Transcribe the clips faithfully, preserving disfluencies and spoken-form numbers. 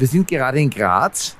wir sind gerade in Graz.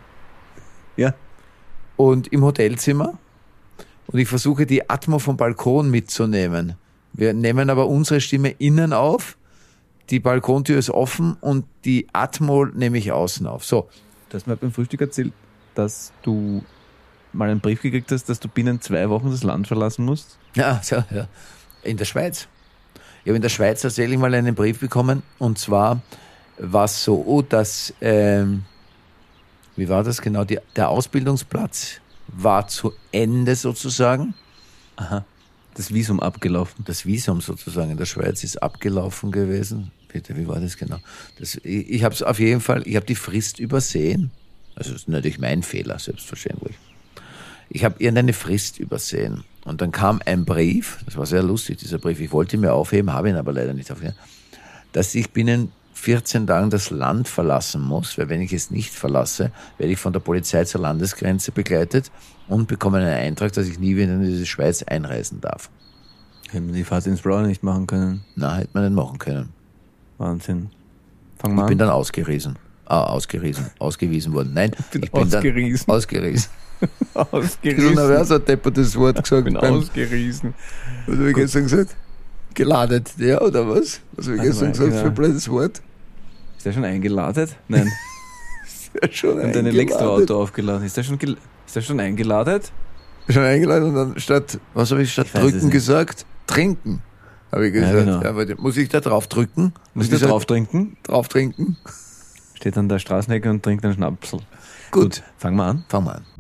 Ja. Und im Hotelzimmer. Und ich versuche die Atmo vom Balkon mitzunehmen. Wir nehmen aber unsere Stimme innen auf. Die Balkontür ist offen und die Atmo nehme ich außen auf. So. Du hast mir beim Frühstück erzählt, dass du mal einen Brief gekriegt hast, dass du binnen zwei Wochen das Land verlassen musst. Ja, so, ja. In der Schweiz. Ich habe in der Schweiz tatsächlich mal einen Brief bekommen. Und zwar war es so, dass, ähm, wie war das genau? Die, der Ausbildungsplatz war zu Ende sozusagen. Aha. Das Visum abgelaufen. Das Visum sozusagen in der Schweiz ist abgelaufen gewesen. Bitte, wie war das genau? Das, ich ich habe es auf jeden Fall, ich habe die Frist übersehen. Also das ist natürlich mein Fehler, selbstverständlich. Ich habe irgendeine Frist übersehen. Und dann kam ein Brief, das war sehr lustig, dieser Brief, ich wollte ihn mir aufheben, habe ihn aber leider nicht aufgeheben, dass ich binnen vierzehn Tagen das Land verlassen muss, weil wenn ich es nicht verlasse, werde ich von der Polizei zur Landesgrenze begleitet und bekomme einen Eintrag, dass ich nie wieder in diese Schweiz einreisen darf. Hätten wir die Fahrt ins Blaue nicht machen können. Na, hätte man nicht machen können. Wahnsinn. Fang mal Ich an. bin dann ausgewiesen. Ah, ausgewiesen. Ausgewiesen worden. Nein, Ich bin ich bin ausgeriesen. dann ausgeriesen. Ausgeriesen. Na, wer so ein deppertes Wort gesagt? Ich bin beim- ausgeriesen. Was habe ich gestern gesagt? Geladet, ja, oder was? Was habe ich Warte gestern mal, gesagt genau. für ein blödes Wort? Ist der schon eingeladet? Nein. Ja, schon Und ein eingeladen. Elektroauto aufgeladen. Ist der schon, gel- ist der schon eingeladet? Schon eingeladen und dann statt, was habe ich statt Ich weiß es drücken nicht. gesagt? Trinken, habe ich gesagt. Ja, Ja, genau. aber muss ich da drauf drücken? Muss ich der gesagt, drauf trinken? drauf trinken? Steht an der Straßenecke und trinkt einen Schnapsel. Gut, Fangen wir an. fangen wir an.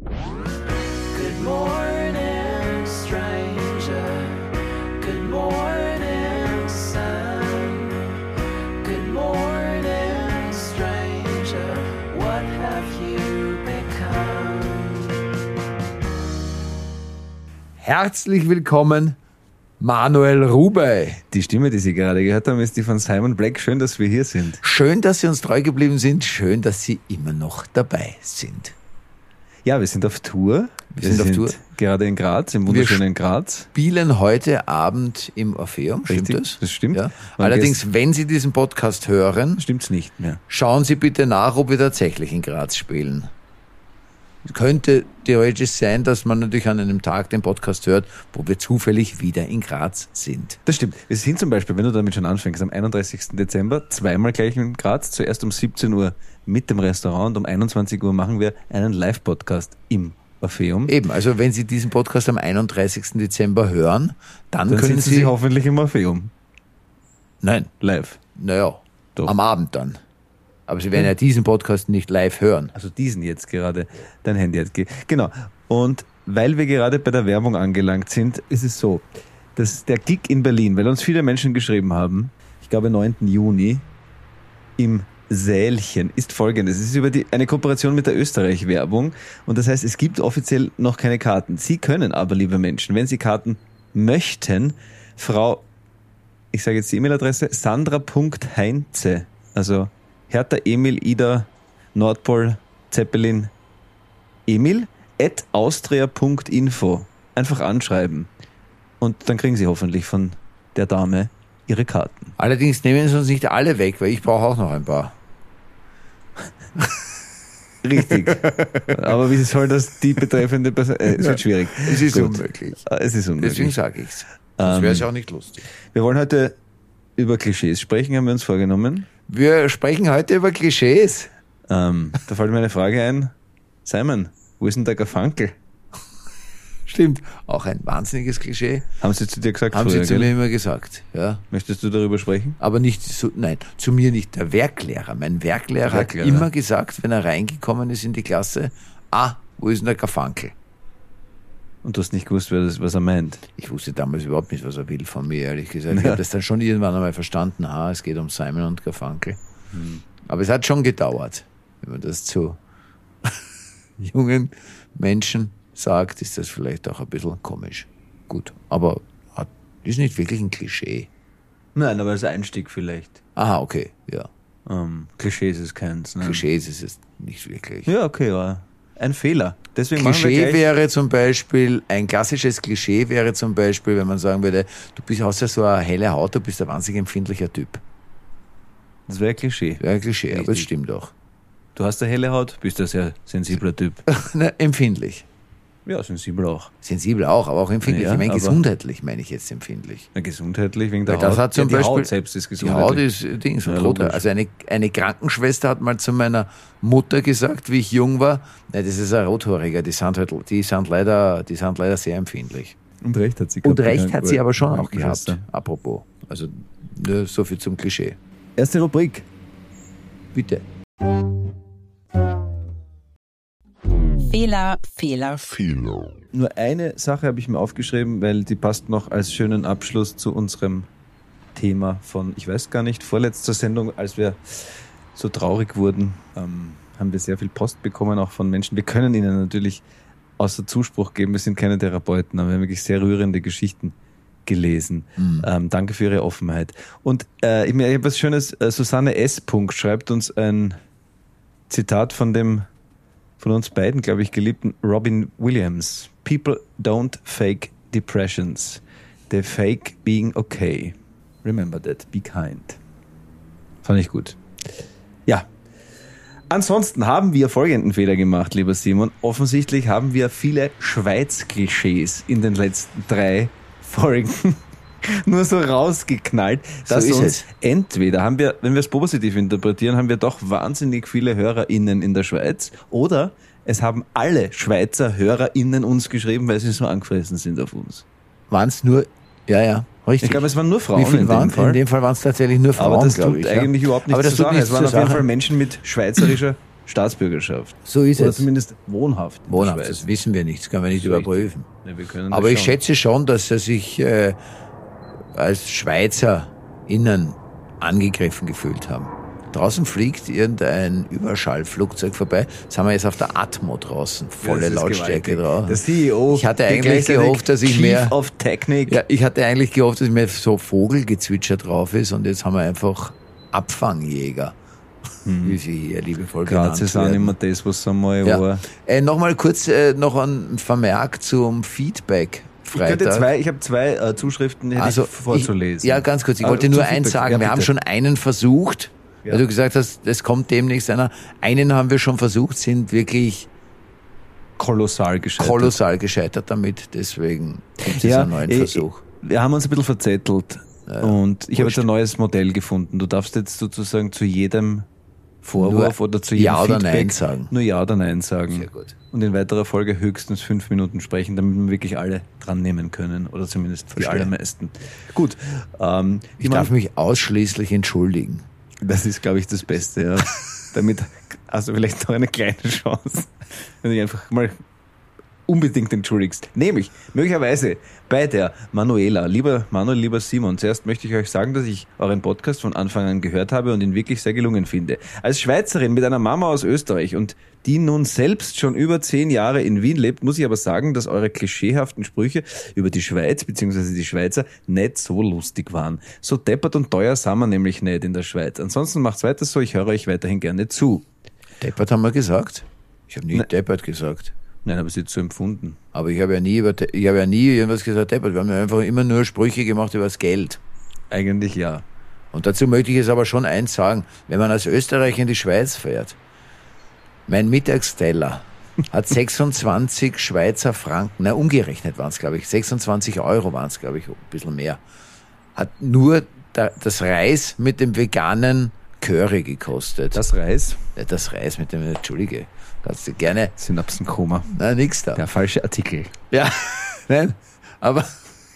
Good morning, stranger. Good morning, sun. Good morning, stranger. What have you become? Herzlich willkommen, Manuel Rubey. Die Stimme, die Sie gerade gehört haben, ist die von Simon Black. Schön, dass wir hier sind. Schön, dass Sie uns treu geblieben sind. Schön, dass Sie immer noch dabei sind. Ja, wir sind auf Tour. Wir sind auf Tour. Gerade in Graz, im wunderschönen Graz. Spielen heute Abend im Orpheum, stimmt Richtig, das? das stimmt. Ja. Und Allerdings, wenn Sie diesen Podcast hören, Stimmt's nicht mehr. schauen Sie bitte nach, ob wir tatsächlich in Graz spielen. Könnte theoretisch sein, dass man natürlich an einem Tag den Podcast hört, wo wir zufällig wieder in Graz sind. Das stimmt. Wir sind zum Beispiel, wenn du damit schon anfängst, am einunddreißigsten Dezember zweimal gleich in Graz. Zuerst um siebzehn Uhr mit dem Restaurant und um einundzwanzig Uhr machen wir einen Live-Podcast im Orpheum. Eben, also wenn Sie diesen Podcast am einunddreißigsten Dezember hören, dann, Dann können sitzen Sie... Sie hoffentlich im Orpheum. Nein, Live. naja, Doch. am Abend dann. Aber Sie werden ja diesen Podcast nicht live hören. Also diesen jetzt gerade, dein Handy jetzt. ge- Genau. Und weil wir gerade bei der Werbung angelangt sind, ist es so, dass der Gig in Berlin, weil uns viele Menschen geschrieben haben, ich glaube neunten Juni, im Sälchen, ist folgendes. Es ist über die, eine Kooperation mit der Österreich-Werbung und das heißt, es gibt offiziell noch keine Karten. Sie können aber, liebe Menschen, wenn Sie Karten möchten, Frau, ich sage jetzt die E-Mail-Adresse, sandra.heinze, also Hertha, Emil, Ida, Nordpol, Zeppelin, Emil, at austria.info. Einfach anschreiben. Und dann kriegen Sie hoffentlich von der Dame Ihre Karten. Allerdings nehmen Sie uns nicht alle weg, weil ich brauche auch noch ein paar. Richtig. Aber wie soll das die betreffende Person... Äh, es wird schwierig. Es ist Gut. unmöglich. Äh, Es ist Deswegen unmöglich. sage ich's. Das Ähm, wäre ja auch nicht lustig. Wir wollen heute über Klischees sprechen, haben wir uns vorgenommen. Wir sprechen heute über Klischees. Ähm, da fällt mir eine Frage ein. Simon, wo ist denn der Garfunkel? Stimmt. Auch ein wahnsinniges Klischee. Haben sie zu dir gesagt Haben früher, Sie zu gell? mir immer gesagt. Ja. Möchtest du darüber sprechen? Aber nicht so, nein, zu mir nicht. Der Werklehrer. Mein Werklehrer, Werklehrer. hat immer gesagt, wenn er reingekommen ist in die Klasse, ah, wo ist denn der Garfunkel? Und du hast nicht gewusst, wer das, was er meint. Ich wusste damals überhaupt nicht, was er will von mir, ehrlich gesagt. Ich Ja. habe das dann schon irgendwann einmal verstanden. Ah, es geht um Simon und Garfunkel. Hm. Aber es hat schon gedauert. Wenn man das zu jungen Menschen sagt, ist das vielleicht auch ein bisschen komisch. Gut, aber hat, ist nicht wirklich ein Klischee. Nein, aber als Einstieg vielleicht. Aha, okay, ja. Ähm, Klischees ist keins. Ne? Klischees ist es nicht wirklich. Ja, okay, ja. Ein Fehler. Deswegen machen wir Klischee gleich, wäre zum Beispiel, ein klassisches Klischee wäre zum Beispiel, wenn man sagen würde, du bist, hast ja so eine helle Haut, du bist ein wahnsinnig empfindlicher Typ. das wäre Klischee. Wäre ein Klischee, aber es Richtig. stimmt auch. Du hast eine helle Haut, bist ein sehr sensibler Typ. Na, empfindlich. Ja, sensibel auch. Sensibel auch, aber auch empfindlich. Ja, ich meine, aber- gesundheitlich meine ich jetzt empfindlich. Ja, gesundheitlich wegen der Weil das Haut. hat zum ja, die Beispiel, Haut selbst ist die gesundheitlich. Haut ist äh, Dings und Ja, roter. logisch. Also eine, eine Krankenschwester hat mal zu meiner Mutter gesagt, wie ich jung war, na, das ist ein Rothoriger, die sind halt, die sind leider, die sind leider sehr empfindlich. Und recht hat sie Und gehabt. recht hat sie aber schon auch Krankenschwester. gehabt. Apropos. Also nur so viel zum Klischee. Erste Rubrik. Bitte. Fehler, Fehler, Fehler. Nur eine Sache habe ich mir aufgeschrieben, weil die passt noch als schönen Abschluss zu unserem Thema von, ich weiß gar nicht, vorletzter Sendung, als wir so traurig wurden, ähm, haben wir sehr viel Post bekommen, auch von Menschen. Wir können ihnen natürlich außer Zuspruch geben, wir sind keine Therapeuten, aber wir haben wirklich sehr rührende Geschichten gelesen. Mhm. Ähm, danke für Ihre Offenheit. Und äh, ich, ich habe was Schönes, äh, Susanne S. Punkt schreibt uns ein Zitat von dem von uns beiden, glaube ich, geliebten Robin Williams. People don't fake depressions. They fake being okay. Remember that. Be kind. Fand ich gut. Ja. Ansonsten haben wir folgenden Fehler gemacht, lieber Simon. Offensichtlich haben wir viele Schweiz-Klischees in den letzten drei Folgen nur so rausgeknallt, dass ist uns es. entweder haben wir, wenn wir es positiv interpretieren, haben wir doch wahnsinnig viele HörerInnen in der Schweiz, oder es haben alle Schweizer HörerInnen uns geschrieben, weil sie so angefressen sind auf uns. Waren es nur, ja, ja, richtig. Ich glaube, es waren nur Frauen Wie viel in waren dem Fall. In dem Fall waren es tatsächlich nur Frauen, aber das glaube tut ich. eigentlich ja. überhaupt nichts aber das zu tut sagen. nichts Es waren zur auf jeden Sache. Fall Menschen mit schweizerischer Staatsbürgerschaft. So ist Oder es. zumindest wohnhaft. in der Wohnhaft, Schweiz. das wissen wir nicht, das können wir nicht Das ist richtig. überprüfen. Ja, wir können Aber das ich schauen. schätze schon, dass er sich äh, als SchweizerInnen angegriffen gefühlt haben. Draußen fliegt irgendein Überschallflugzeug vorbei. Jetzt haben wir jetzt auf der Atmo draußen. Volle Das ist Lautstärke gewaltig. drauf. Der C E O. Ich hatte der eigentlich gleichzeitig gehofft, dass ich Chief mehr- of Technik. Ja, ich hatte eigentlich gehofft, dass mehr so Vogelgezwitscher drauf ist und jetzt haben wir einfach Abfangjäger, wie sie hier liebevoll genannt Graz ist auch werden. nicht mehr das, was einmal Ja. war. Äh, Nochmal kurz äh, noch ein Vermerk zum Feedback. Ich, Freitag. könnte zwei, ich habe zwei äh, Zuschriften hätte Also ich vorzulesen. Ich, ja, ganz kurz. Ich Ah, wollte zum nur eins Feedback. sagen. Ja, wir haben bitte. schon einen versucht, Ja. weil du gesagt hast, es kommt demnächst einer. Einen haben wir schon versucht, sind wirklich Kolossal gescheitert. kolossal gescheitert damit. Deswegen gibt es Ja, einen neuen eh, Versuch. Wir haben uns ein bisschen verzettelt und ich habe wurscht. jetzt ein neues Modell gefunden. Du darfst jetzt sozusagen zu jedem Vorwurf Nur oder zu jedem Ja oder Feedback Nein sagen. nur Ja oder Nein sagen. Sehr gut. Und in weiterer Folge höchstens fünf Minuten sprechen, damit wir wirklich alle dran nehmen können. Oder zumindest die Verstehe. allermeisten. Gut. Ähm, Ich meine, darf mich ausschließlich entschuldigen. das ist, glaube ich, das Beste. Ja. Damit hast du vielleicht noch eine kleine Chance, wenn du dich einfach mal unbedingt entschuldigst. Nämlich, möglicherweise bei der Manuela. Lieber Manuel, lieber Simon, zuerst möchte ich euch sagen, dass ich euren Podcast von Anfang an gehört habe und ihn wirklich sehr gelungen finde. Als Schweizerin mit einer Mama aus Österreich und die nun selbst schon über zehn Jahre in Wien lebt, muss ich aber sagen, dass eure klischeehaften Sprüche über die Schweiz bzw. die Schweizer nicht so lustig waren. So deppert und teuer sind wir nämlich nicht in der Schweiz. Ansonsten macht's weiter so, ich höre euch weiterhin gerne zu. Deppert haben wir gesagt. Ich habe nie Nein. deppert gesagt. Nein, aber es ist so empfunden. Aber ich habe ja nie über, ich habe ja nie irgendwas gesagt, deppert. Wir haben ja einfach immer nur Sprüche gemacht über das Geld. Eigentlich ja. Und dazu möchte ich jetzt aber schon eins sagen. Wenn man als Österreicher in die Schweiz fährt, mein Mittagsteller hat sechsundzwanzig Schweizer Franken, na umgerechnet waren es, glaube ich, sechsundzwanzig Euro waren es, glaube ich, ein bisschen mehr, hat nur da, das Reis mit dem veganen Curry gekostet. Das Reis, Ja, das Reis mit dem, Entschuldige, kannst du gerne, Synapsenkoma. na nix da. Der falsche Artikel. Ja, nein, aber,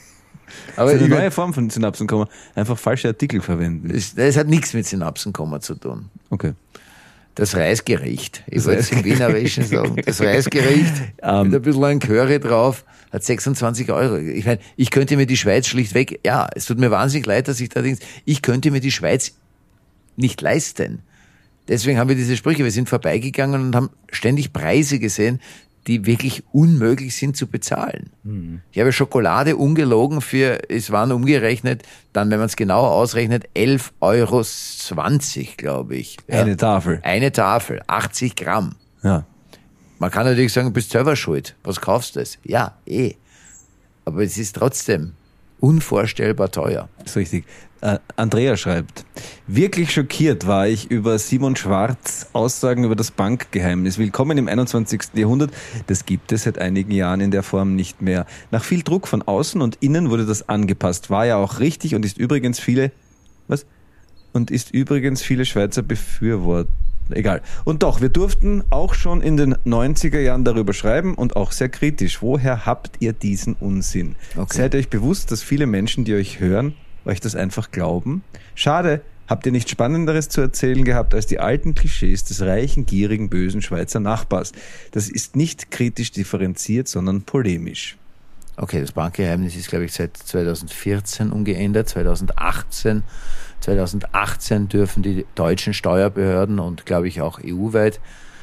aber Das ist eine ich, neue Form von Synapsenkoma. Einfach falsche Artikel verwenden. es, es hat nichts mit Synapsenkomma zu tun. Okay. Das Reisgericht. Ich Das wollte es im Reisgericht. Wienerischen sagen. Das Reisgericht Ähm. mit ein bisschen ein Curry drauf hat sechsundzwanzig Euro. Ich meine, ich könnte mir die Schweiz schlichtweg, ja, es tut mir wahnsinnig leid, dass ich da denke, ich könnte mir die Schweiz nicht leisten. Deswegen haben wir diese Sprüche, wir sind vorbeigegangen und haben ständig Preise gesehen, die wirklich unmöglich sind zu bezahlen. Mhm. Ich habe Schokolade ungelogen für, es waren umgerechnet, dann, wenn man es genauer ausrechnet, elf Euro zwanzig, glaube ich. Ja. Eine Tafel. Eine Tafel, achtzig Gramm. Ja. Man kann natürlich sagen, du bist selber schuld. Was kaufst du es? Ja, eh. Aber es ist trotzdem unvorstellbar teuer. Ist richtig. Äh, Andrea schreibt, wirklich schockiert war ich über Simon Schwarz Aussagen über das Bankgeheimnis. Willkommen im einundzwanzigsten Jahrhundert. Das gibt es seit einigen Jahren in der Form nicht mehr. Nach viel Druck von außen und innen wurde das angepasst. War ja auch richtig und ist übrigens viele, was? Und ist übrigens viele Schweizer befürworten. Egal. Und doch, wir durften auch schon in den neunziger Jahren darüber schreiben und auch sehr kritisch. Woher habt ihr diesen Unsinn? Okay. Seid euch bewusst, dass viele Menschen, die euch hören, euch das einfach glauben? Schade, habt ihr nichts Spannenderes zu erzählen gehabt als die alten Klischees des reichen, gierigen, bösen Schweizer Nachbars. Das ist nicht kritisch differenziert, sondern polemisch. Okay, das Bankgeheimnis ist, glaube ich, seit zweitausendvierzehn umgeändert, zweitausendachtzehn. zweitausendachtzehn dürfen die deutschen Steuerbehörden und, glaube ich, auch E U-weit,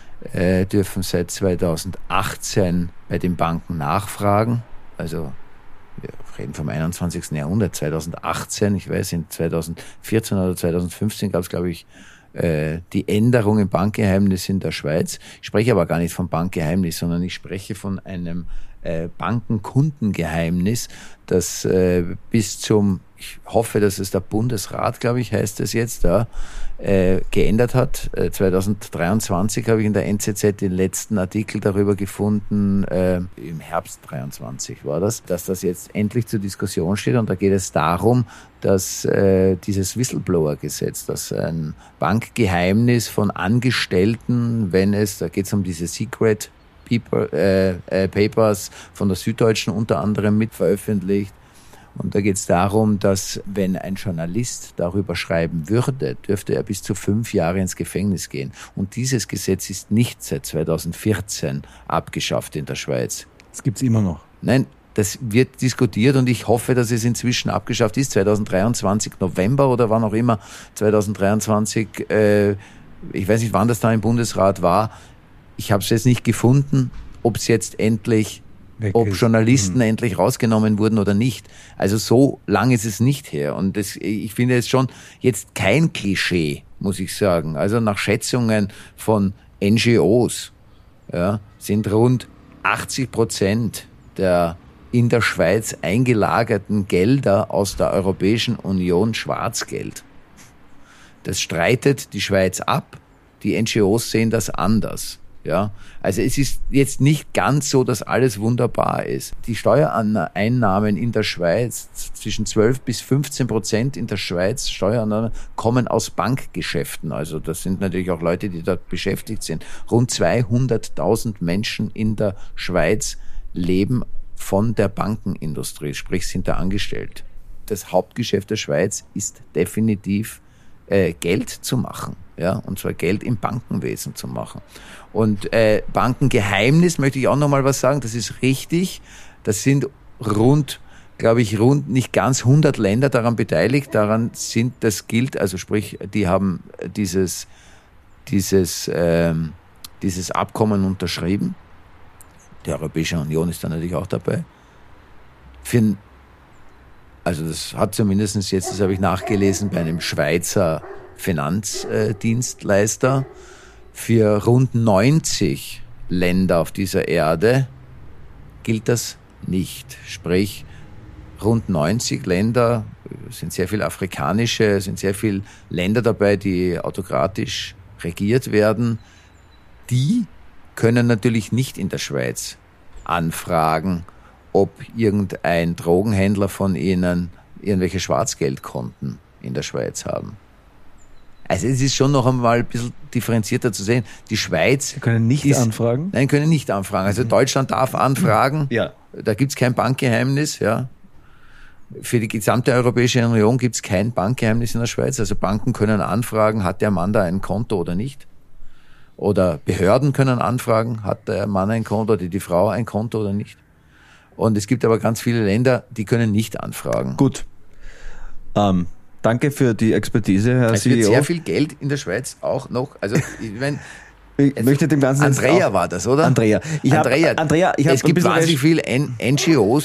äh, dürfen seit zweitausendachtzehn bei den Banken nachfragen. Also wir reden vom einundzwanzigsten Jahrhundert, zweitausendachtzehn, ich weiß, in zweitausendvierzehn oder zweitausendfünfzehn gab es, glaube ich, äh, die Änderung im Bankgeheimnis in der Schweiz. Ich spreche aber gar nicht vom Bankgeheimnis, sondern ich spreche von einem äh, Bankenkundengeheimnis, das äh, bis zum, ich hoffe, dass es der Bundesrat, glaube ich, heißt es jetzt, da, äh, geändert hat. Äh, zweitausenddreiundzwanzig habe ich in der N Z Z den letzten Artikel darüber gefunden, äh, im Herbst dreiundzwanzig war das, dass das jetzt endlich zur Diskussion steht, und da geht es darum, dass äh, dieses Whistleblower-Gesetz, das ein Bankgeheimnis von Angestellten, wenn es, da geht es um diese Secret Paper, äh, äh, Papers von der Süddeutschen unter anderem mit veröffentlicht. Und da geht es darum, dass wenn ein Journalist darüber schreiben würde, dürfte er bis zu fünf Jahre ins Gefängnis gehen. Und dieses Gesetz ist nicht seit zweitausendvierzehn abgeschafft in der Schweiz. Das gibt's immer noch. Nein, das wird diskutiert und ich hoffe, dass es inzwischen abgeschafft ist. zweitausenddreiundzwanzig November oder wann auch immer, zweitausenddreiundzwanzig, äh, ich weiß nicht, wann das da im Bundesrat war. Ich habe es jetzt nicht gefunden, ob es jetzt endlich Weg ob ist. Journalisten mhm. endlich rausgenommen wurden oder nicht. Also so lang ist es nicht her. Und das, ich finde es schon jetzt kein Klischee, muss ich sagen. Also nach Schätzungen von N G Os ja, sind rund achtzig Prozent der in der Schweiz eingelagerten Gelder aus der Europäischen Union Schwarzgeld. Das streitet die Schweiz ab. Die N G Os sehen das anders. Ja, also es ist jetzt nicht ganz so, dass alles wunderbar ist. Die Steuereinnahmen in der Schweiz, zwischen zwölf bis fünfzehn Prozent in der Schweiz, Steuereinnahmen kommen aus Bankgeschäften. Also das sind natürlich auch Leute, die dort beschäftigt sind. Rund zweihunderttausend Menschen in der Schweiz leben von der Bankenindustrie, sprich sind da angestellt. Das Hauptgeschäft der Schweiz ist definitiv äh, Geld zu machen. Ja, und zwar Geld im Bankenwesen zu machen. Und äh, Bankengeheimnis möchte ich auch noch mal was sagen, das ist richtig. Das sind rund, glaube ich, rund nicht ganz hundert Länder daran beteiligt. Daran sind, das gilt, also sprich, die haben dieses, dieses, ähm, dieses Abkommen unterschrieben. Die Europäische Union ist da natürlich auch dabei. Für, also das hat zumindest jetzt, das habe ich nachgelesen, bei einem Schweizer Finanzdienstleister. Für rund neunzig Länder auf dieser Erde gilt das nicht. Sprich, rund neunzig Länder, es sind sehr viele afrikanische, es sind sehr viele Länder dabei, die autokratisch regiert werden. Die können natürlich nicht in der Schweiz anfragen, ob irgendein Drogenhändler von ihnen irgendwelche Schwarzgeldkonten in der Schweiz haben. Also es ist schon noch einmal ein bisschen differenzierter zu sehen. Die Schweiz... Sie können nicht ist, anfragen? Nein, können nicht anfragen. Also Deutschland darf anfragen. Ja. Da gibt's kein Bankgeheimnis. Ja. Für die gesamte Europäische Union gibt's kein Bankgeheimnis in der Schweiz. Also Banken können anfragen, hat der Mann da ein Konto oder nicht. Oder Behörden können anfragen, hat der Mann ein Konto oder die Frau ein Konto oder nicht. Und es gibt aber ganz viele Länder, die können nicht anfragen. Gut. Ähm... Danke für die Expertise, Herr es C E O. Es wird sehr viel Geld in der Schweiz auch noch. Also ich meine, ich möchte dem Ganzen Andrea war das, oder? Andrea. Ich Andrea. Hab, Andrea, ich es gibt wahnsinnig viele N G Os,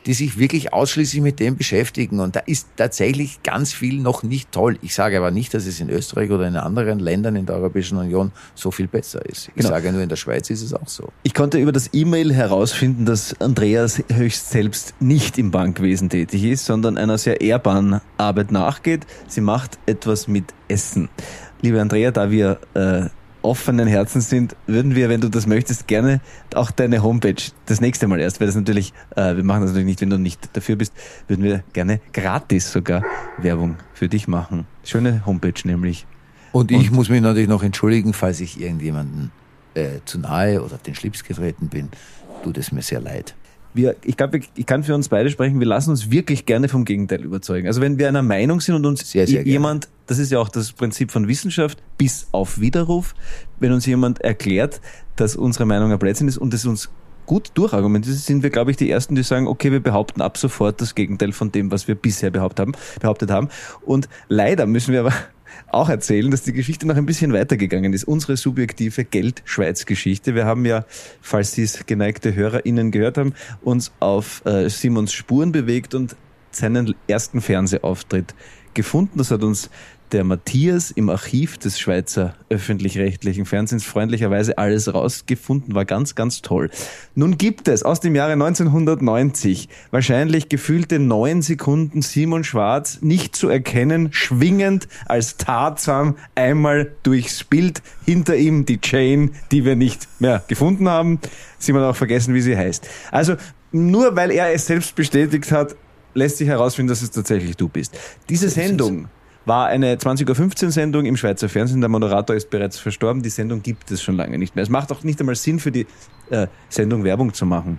die sich wirklich ausschließlich mit dem beschäftigen. Und da ist tatsächlich ganz viel noch nicht toll. Ich sage aber nicht, dass es in Österreich oder in anderen Ländern in der Europäischen Union so viel besser ist. Ich Genau. sage nur, in der Schweiz ist es auch so. Ich konnte über das E-Mail herausfinden, dass Andreas höchst selbst nicht im Bankwesen tätig ist, sondern einer sehr ehrbaren Arbeit nachgeht. Sie macht etwas mit Essen. Liebe Andrea, da wir äh, offenen Herzens sind, würden wir, wenn du das möchtest, gerne auch deine Homepage das nächste Mal erst, weil das natürlich, äh, wir machen das natürlich nicht, wenn du nicht dafür bist, würden wir gerne gratis sogar Werbung für dich machen. Schöne Homepage nämlich. Und ich muss mich natürlich noch entschuldigen, falls ich irgendjemanden äh, zu nahe oder auf den Schlips getreten bin. Tut es mir sehr leid. Wir, ich glaube, ich kann für uns beide sprechen, wir lassen uns wirklich gerne vom Gegenteil überzeugen. Also wenn wir einer Meinung sind und uns Sehr, sehr gerne. jemand, das ist ja auch das Prinzip von Wissenschaft, bis auf Widerruf, wenn uns jemand erklärt, dass unsere Meinung ein Blödsinn ist und es uns gut durchargumentiert, sind wir, glaube ich, die Ersten, die sagen, okay, wir behaupten ab sofort das Gegenteil von dem, was wir bisher behauptet haben. Behauptet haben. Und leider müssen wir aber auch erzählen, dass die Geschichte noch ein bisschen weitergegangen ist. Unsere subjektive Geld-Schweiz-Geschichte. Wir haben ja, falls Sie es geneigte HörerInnen gehört haben, uns auf äh, Simons Spuren bewegt und seinen ersten Fernsehauftritt gefunden. Das hat uns der Matthias im Archiv des Schweizer öffentlich-rechtlichen Fernsehens freundlicherweise alles rausgefunden, war ganz, ganz toll. Nun gibt es aus dem Jahre neunzehnhundertneunzig wahrscheinlich gefühlte neun Sekunden Simon Schwarz nicht zu erkennen, schwingend als Tarzan einmal durchs Bild, hinter ihm die Jane, die wir nicht mehr gefunden haben. Simon hat auch vergessen, wie sie heißt. Also nur weil er es selbst bestätigt hat, lässt sich herausfinden, dass es tatsächlich du bist. Diese Sendung war eine zwanzig Uhr fünfzehn Sendung im Schweizer Fernsehen. Der Moderator ist bereits verstorben. Die Sendung gibt es schon lange nicht mehr. Es macht auch nicht einmal Sinn, für die äh, Sendung Werbung zu machen.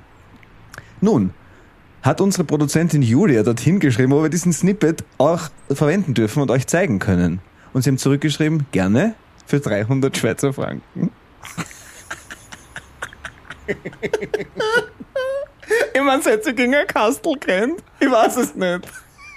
Nun hat unsere Produzentin Julia dorthin geschrieben, ob wir diesen Snippet auch verwenden dürfen und euch zeigen können. Und sie haben zurückgeschrieben, gerne für dreihundert Schweizer Franken. Ich meine, seit sie gegen ein Kastel kennt, ich weiß es nicht.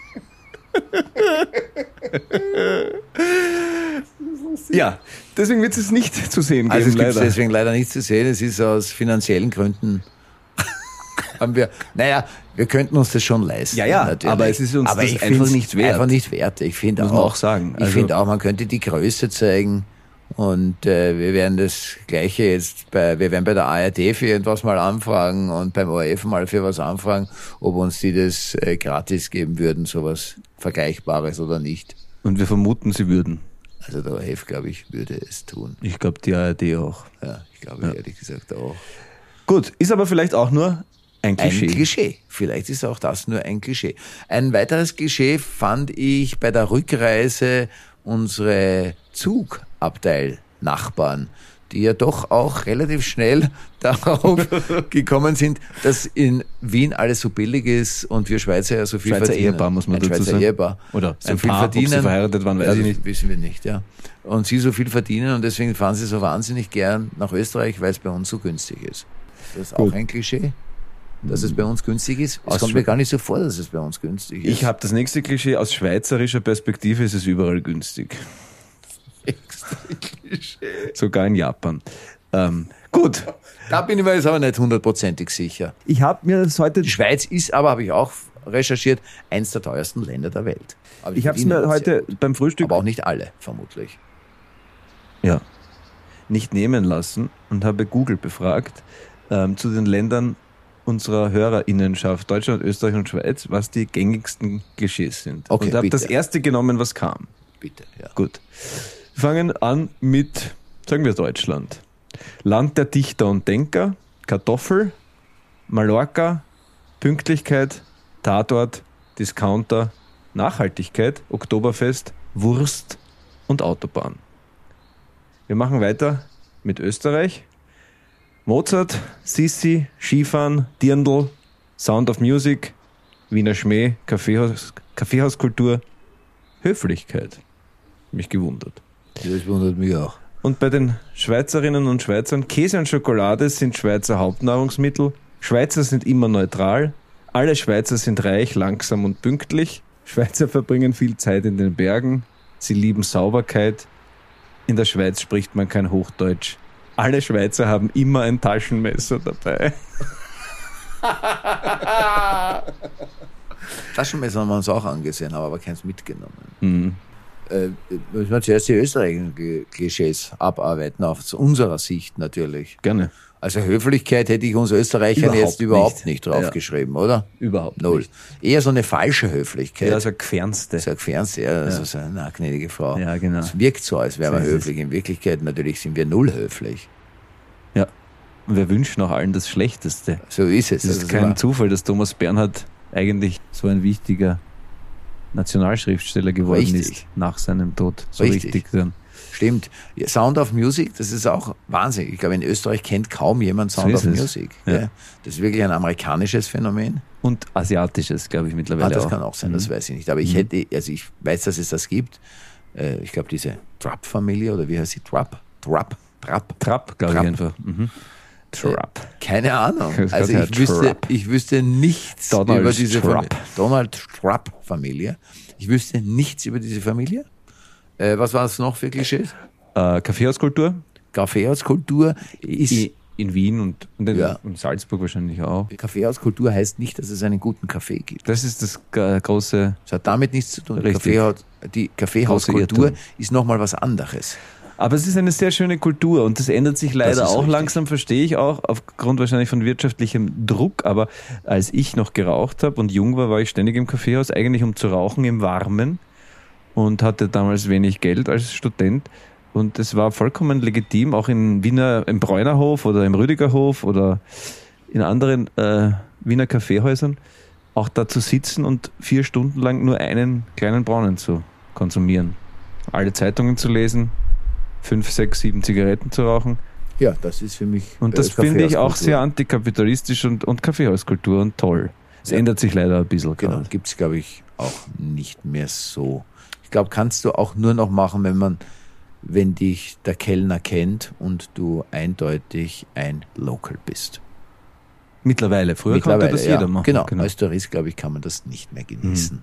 Ja, deswegen wird es nicht zu sehen geben, Also es gibt leider. deswegen leider nicht zu sehen. Es ist aus finanziellen Gründen. haben wir, naja, wir könnten uns das schon leisten. Ja, ja, natürlich. aber es ist uns aber das ich einfach find's nicht wert. Einfach nicht wert. Ich finde Muss auch, man auch sagen. Ich Also- finde auch, man könnte die Größe zeigen. Und äh, wir werden das Gleiche jetzt bei, wir werden bei der A R D für irgendwas mal anfragen und beim O R F mal für was anfragen, ob uns die das äh, gratis geben würden, sowas Vergleichbares oder nicht. Und wir vermuten, sie würden. Also der O R F, glaube ich, würde es tun. Ich glaube, die A R D auch. Ja, ich glaube ehrlich gesagt auch. Gut, ist aber vielleicht auch nur ein Ein Klischee. Klischee. Vielleicht ist auch das nur ein Klischee. Ein weiteres Klischee fand ich bei der Rückreise unsere Zugabteil-Nachbarn, die ja doch auch relativ schnell darauf gekommen sind, dass in Wien alles so billig ist und wir Schweizer ja so viel Schweizer verdienen. Ehepaar, muss man ein dazu Schweizer sagen. Ehepaar. Oder so ein viel Paar, ob sie verdienen. verheiratet waren, weiß ja, ich das nicht. wissen wir nicht, ja. Und sie so viel verdienen und deswegen fahren sie so wahnsinnig gern nach Österreich, weil es bei uns so günstig ist. Das ist auch Gut. ein Klischee, dass es bei uns günstig ist. Es Aus kommt Schwe- mir gar nicht so vor, dass es bei uns günstig ist. Ich habe das nächste Klischee. Aus schweizerischer Perspektive ist es überall günstig. Sogar in Japan. Ähm, gut. Da bin ich mir jetzt aber nicht hundertprozentig sicher. Ich habe mir das heute... Die Schweiz ist aber, habe ich auch recherchiert, eins der teuersten Länder der Welt. Aber die Ich habe es verdienen mir das sehr heute gut. beim Frühstück Aber auch nicht alle, vermutlich. ja, nicht nehmen lassen und habe Google befragt ähm, zu den Ländern unserer Hörerinnenschaft, Deutschland, Österreich und Schweiz, was die gängigsten Klischees sind. Okay, und habe bitte. das erste genommen, was kam. Bitte, ja. Gut. Wir fangen an mit, sagen wir Deutschland. Land der Dichter und Denker, Kartoffel, Mallorca, Pünktlichkeit, Tatort, Discounter, Nachhaltigkeit, Oktoberfest, Wurst und Autobahn. Wir machen weiter mit Österreich. Mozart, Sissi, Skifahren, Dirndl, Sound of Music, Wiener Schmäh, Kaffeehaus, Kaffeehauskultur, Höflichkeit. Mich gewundert. Das wundert mich auch. Und bei den Schweizerinnen und Schweizern, Käse und Schokolade sind Schweizer Hauptnahrungsmittel. Schweizer sind immer neutral. Alle Schweizer sind reich, langsam und pünktlich. Schweizer verbringen viel Zeit in den Bergen. Sie lieben Sauberkeit. In der Schweiz spricht man kein Hochdeutsch. Alle Schweizer haben immer ein Taschenmesser dabei. Taschenmesser haben wir uns auch angesehen, haben aber keins mitgenommen. Mhm. Äh, müssen wir zuerst die österreichischen Klischees abarbeiten, aus unserer Sicht natürlich. Gerne. Also Höflichkeit hätte ich uns Österreichern Überhaupt jetzt überhaupt nicht. nicht, draufgeschrieben, oder? Überhaupt Null. nicht. Eher so eine falsche Höflichkeit. Ja, so eine gefernste. Sagt Fernseher, also so eine na, gnädige Frau. Ja, genau. Es wirkt so, als wären So wir ist es. höflich. In Wirklichkeit natürlich sind wir null höflich. Ja. Und wir wünschen auch allen das Schlechteste. So ist es. Es ist Also kein wir- Zufall, dass Thomas Bernhard eigentlich so ein wichtiger Nationalschriftsteller geworden Richtig. ist nach seinem Tod. So Richtig. richtig dann. Stimmt. Ja, Sound of Music, das ist auch Wahnsinn. Ich glaube, in Österreich kennt kaum jemand Sound So of ist es. Music. Ja. Gell? Das ist wirklich ein amerikanisches Phänomen. Und asiatisches, glaube ich, Ah, mittlerweile das auch. kann auch sein, das weiß ich nicht. Aber ich Mhm. hätte, also ich weiß, dass es das gibt. Äh, Ich glaube, diese Trapp-Familie, oder wie heißt sie? Trapp? Trapp? Trapp? Trapp, glaube ich Trapp. einfach. Mhm. Trapp. Keine Ahnung. Das Also heißt ich ja wüsste, Trapp. ich wüsste nichts Donald über diese Trapp. Familie. Donald Trapp-Familie. Ich wüsste nichts über diese Familie. Äh, was war es noch für Klischees? Äh, Kaffeehauskultur Kaffeehauskultur ist... I- in Wien und, und in, Ja. in Salzburg wahrscheinlich auch. Kaffeehauskultur heißt nicht, dass es einen guten Kaffee gibt. Das ist das äh, große. Das hat damit nichts zu tun. Richtig. Kaffeehaus, die Kaffeehauskultur Irrtum. ist nochmal was anderes. Aber es ist eine sehr schöne Kultur und das ändert sich leider ist auch richtig. langsam, verstehe ich auch, aufgrund wahrscheinlich von wirtschaftlichem Druck. Aber als ich noch geraucht habe und jung war, war ich ständig im Kaffeehaus, eigentlich um zu rauchen im Warmen und hatte damals wenig Geld als Student. Und es war vollkommen legitim, auch in Wiener, im Bräunerhof oder im Rüdigerhof oder in anderen äh, Wiener Kaffeehäusern, auch da zu sitzen und vier Stunden lang nur einen kleinen Braunen zu konsumieren. Alle Zeitungen zu lesen, fünf, sechs, sieben Zigaretten zu rauchen. Ja, das ist für mich. Und äh, das finde ich auch Kaffeehauskultur. sehr antikapitalistisch und, und Kaffeehauskultur und toll. Es Ja. ändert sich leider ein bisschen. Genau, gerade. gibt es, glaube ich, auch nicht mehr so. Ich glaube, kannst du auch nur noch machen, wenn man, wenn dich der Kellner kennt und du eindeutig ein Local bist. Mittlerweile. Früher konnte das ja. jeder machen. Genau. Als Tourist, glaube ich, kann man das nicht mehr genießen.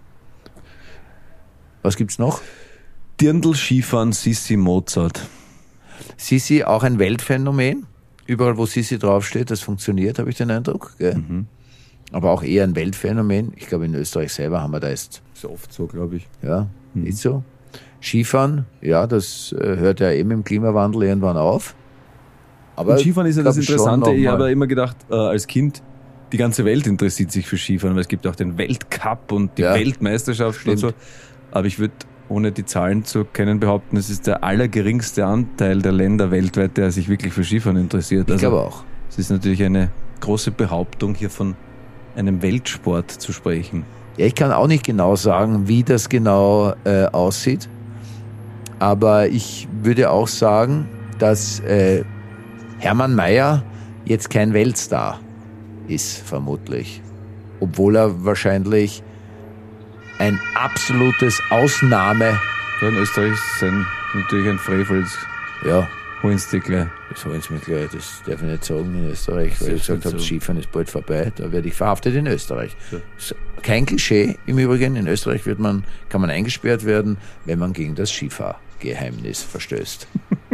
Was gibt's noch? Dirndl, Skifahren, Sissi, Mozart. Sissi, auch ein Weltphänomen. Überall, wo Sissi draufsteht, das funktioniert, habe ich den Eindruck. Gell? Mhm. Aber auch eher ein Weltphänomen. Ich glaube, in Österreich selber haben wir da jetzt, Ist oft so, glaube ich. ja, nicht so. Skifahren, ja, das äh, hört ja eben im Klimawandel irgendwann auf. Aber Und Skifahren ist ja das glaub ich, schon Interessante. noch Ich mal. habe ja immer gedacht, äh, als Kind, die ganze Welt interessiert sich für Skifahren, weil es gibt auch den Weltcup und die Ja. Weltmeisterschaft und so. Stimmt. Aber ich würde, ohne die Zahlen zu kennen, behaupten, es ist der allergeringste Anteil der Länder weltweit, der sich wirklich für Skifahren interessiert. Ich glaube auch. Es ist natürlich eine große Behauptung, hier von einem Weltsport zu sprechen. Ja, ich kann auch nicht genau sagen, wie das genau äh, aussieht. Aber ich würde auch sagen, dass äh, Hermann Mayer jetzt kein Weltstar ist, vermutlich. Obwohl er wahrscheinlich ein absolutes Ausnahme, Ja, in Österreich ist ein, natürlich ein Frevel, das ja, holen sie gleich. das wollen Sie mir gleich, das darf ich nicht sagen in Österreich, weil Das ich ist gesagt nicht habe, so. Skifahren ist bald vorbei, da werde ich verhaftet in Österreich. So. So, kein Klischee im Übrigen, in Österreich wird man, kann man eingesperrt werden, wenn man gegen das Skifahrgeheimnis verstößt.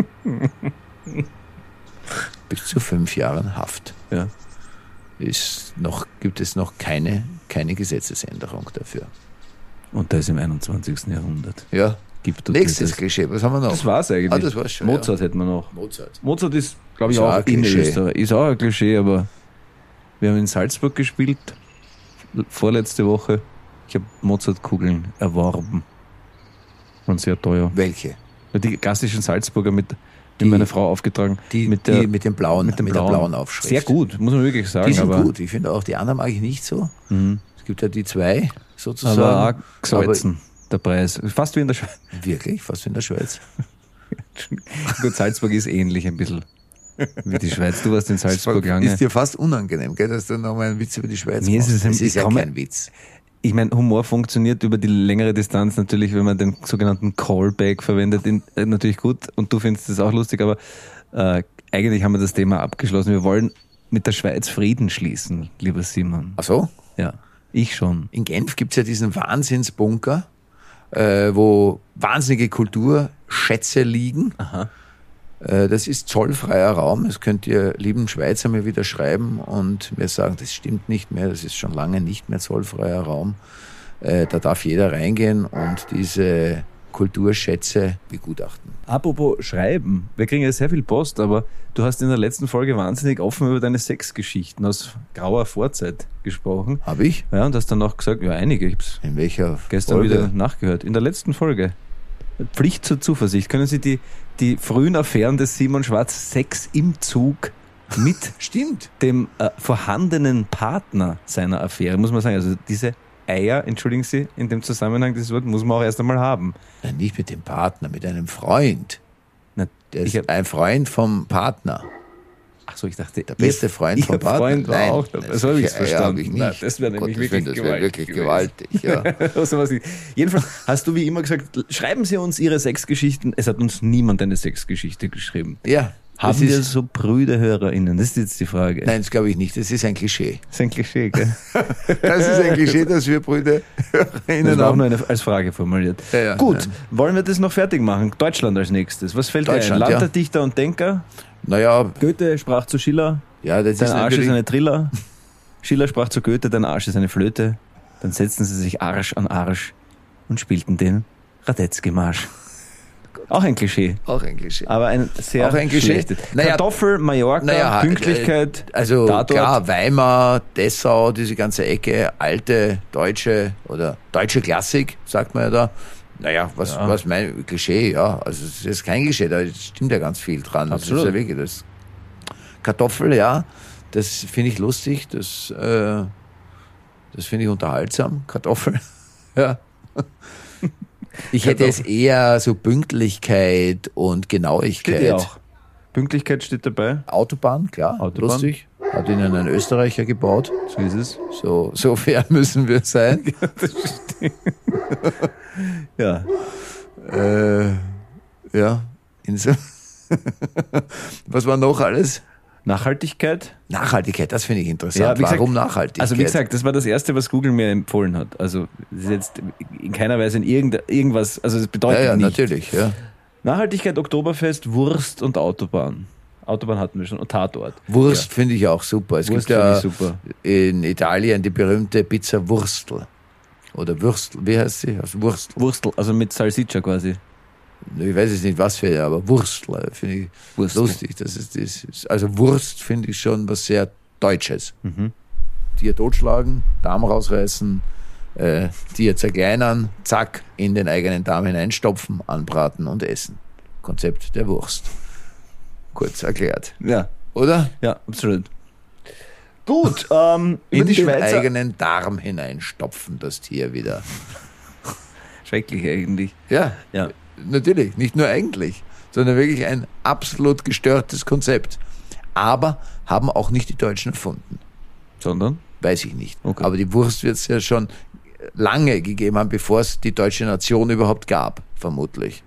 Bis zu fünf Jahren Haft. Ja. Ist noch, gibt es noch keine, keine Gesetzesänderung dafür. Und das im einundzwanzigsten Jahrhundert. Ja. Gibt und Nächstes das. Klischee, was haben wir noch? Das war's eigentlich. Ah, das war's schon, Mozart hätten wir noch. Mozart. Mozart ist, glaube ich, Ist auch auch ein in Klischee. Österreich. Ist auch ein Klischee, aber wir haben in Salzburg gespielt, vorletzte Woche. Ich habe Mozart-Kugeln erworben. Waren sehr teuer. Welche? Die klassischen Salzburger mit, Die- mit meiner Frau aufgetragen. Die mit, mit, der, die mit dem blauen, mit dem mit blauen. der blauen Aufschrift. Sehr gut, muss man wirklich sagen. Die sind aber, gut. Ich finde auch, die anderen mag ich nicht so. Mhm. Es gibt ja die zwei, sozusagen. Aber auch gesalzen, der Preis. Fast wie in der Schweiz. Aber wirklich, fast wie in der Schweiz. Gut, Salzburg ist ähnlich ein bisschen wie die Schweiz. Du warst in Salzburg lange. Ist dir fast unangenehm, gell, dass du nochmal einen Witz über die Schweiz Mir ist machst. es ein- Es ist ich ja komme- kein Witz. Ich meine, Humor funktioniert über die längere Distanz natürlich, wenn man den sogenannten Callback verwendet, in, äh, natürlich gut. Und du findest das auch lustig, aber äh, eigentlich haben wir das Thema abgeschlossen. Wir wollen mit der Schweiz Frieden schließen, lieber Simon. Ach so? Ja, ich schon. In Genf gibt's ja diesen Wahnsinnsbunker, äh, wo wahnsinnige Kulturschätze liegen. Aha. Äh, das ist zollfreier Raum. Das könnt ihr, lieben Schweizer, mir wieder schreiben und mir sagen, das stimmt nicht mehr, das ist schon lange nicht mehr zollfreier Raum. Äh, da darf jeder reingehen und diese Kulturschätze begutachten. Apropos Schreiben, wir kriegen ja sehr viel Post, aber du hast in der letzten Folge wahnsinnig offen über deine Sexgeschichten aus grauer Vorzeit gesprochen. Habe ich? Ja, und hast dann auch gesagt, ja, einige. Ich hab's In welcher gestern Folge? wieder nachgehört. In der letzten Folge. Pflicht zur Zuversicht. Können Sie die, die frühen Affären des Simon Schwarz, Sex im Zug mit Stimmt. dem äh, vorhandenen Partner seiner Affäre, muss man sagen, also diese Eier, entschuldigen Sie, in dem Zusammenhang, dieses Wort muss man auch erst einmal haben. Nein, nicht mit dem Partner, mit einem Freund. Na, Der ich ist hab, ein Freund vom Partner. ach so, ich dachte, Der beste Freund vom Ihr Partner. Freund war Nein, auch dabei. das- So habe ich es ja, ja, verstanden. hab ich nicht. Nein, das wäre Um nämlich Gottes wirklich Willen, das wäre gewaltig wirklich gewaltig. Ja. So was ich- Jedenfalls hast du wie immer gesagt, schreiben Sie uns Ihre Sexgeschichten. Es hat uns niemand eine Sexgeschichte geschrieben. ja. Haben das wir ist, so prüde HörerInnen? Das ist jetzt die Frage. nein, das glaube ich nicht. Das ist ein Klischee. Das ist ein Klischee, gell? Das ist ein Klischee, dass wir Brüder Das HörerInnen war auch haben. nur eine, als Frage formuliert. Ja, ja, Gut, nein. wollen wir das noch fertig machen? Deutschland als nächstes. Was fällt dir ein? Deutschland, Land ja. der Dichter und Denker? Naja, Goethe sprach zu Schiller, ja, das dein ist Arsch ist natürlich... eine Triller. Schiller sprach zu Goethe, dein Arsch ist eine Flöte. Dann setzten sie sich Arsch an Arsch und spielten den Radetzky-Marsch. Auch ein Klischee, Auch ein Klischee. aber ein sehr Auch ein Klischee. schlechtes. Naja, Kartoffel, Mallorca, naja, Pünktlichkeit, Also Tatort. klar, Weimar, Dessau, diese ganze Ecke, alte deutsche oder deutsche Klassik, sagt man ja da. Naja, was, Ja. was mein Klischee, ja. Also es ist kein Klischee, da stimmt ja ganz viel dran. Das Absolut. ist ja wirklich das. Kartoffel, ja, das finde ich lustig, das, äh, das finde ich unterhaltsam, Kartoffel. Ja. Ich hätte es eher so Pünktlichkeit und Genauigkeit. steht ja auch. Pünktlichkeit steht dabei, Autobahn, klar, Autobahn. lustig. Hat ihnen ein Österreicher gebaut. so ist es. So, so fair müssen wir sein. Ja, äh, ja, inso. Was war noch alles? Nachhaltigkeit. Nachhaltigkeit, das finde ich interessant. Ja, wie gesagt, Warum Nachhaltigkeit? Also wie gesagt, das war das Erste, was Google mir empfohlen hat. Also das ist jetzt in keiner Weise in irgend, irgendwas, also das bedeutet ja, ja, nicht. natürlich, ja. Nachhaltigkeit, Oktoberfest, Wurst und Autobahn. Autobahn hatten wir schon und Tatort. Wurst finde ich auch super. Es Wurst gibt ja finde ich super. in Italien die berühmte Pizza Wurstel. Oder Würstel, wie heißt sie? Also Wurstel. Wurstel, also mit Salsiccia quasi. Ich weiß jetzt nicht, was für eine, aber Wurstel finde ich Wurstel. lustig. Das ist, das ist, also Wurst finde ich schon was sehr Deutsches. Mhm. Tier totschlagen, Darm rausreißen, äh, Tier zerkleinern, zack, in den eigenen Darm hineinstopfen, anbraten und essen. Konzept der Wurst. Kurz erklärt. Ja, Oder? ja, absolut. Gut, ähm, über In die den Schweizer. eigenen Darm hineinstopfen, das Tier wieder. Schrecklich eigentlich. Ja, Ja. natürlich, nicht nur eigentlich, sondern wirklich ein absolut gestörtes Konzept. Aber haben auch nicht die Deutschen erfunden. Sondern? Weiß ich nicht. Okay. Aber die Wurst wird es ja schon lange gegeben haben, bevor es die deutsche Nation überhaupt gab, vermutlich.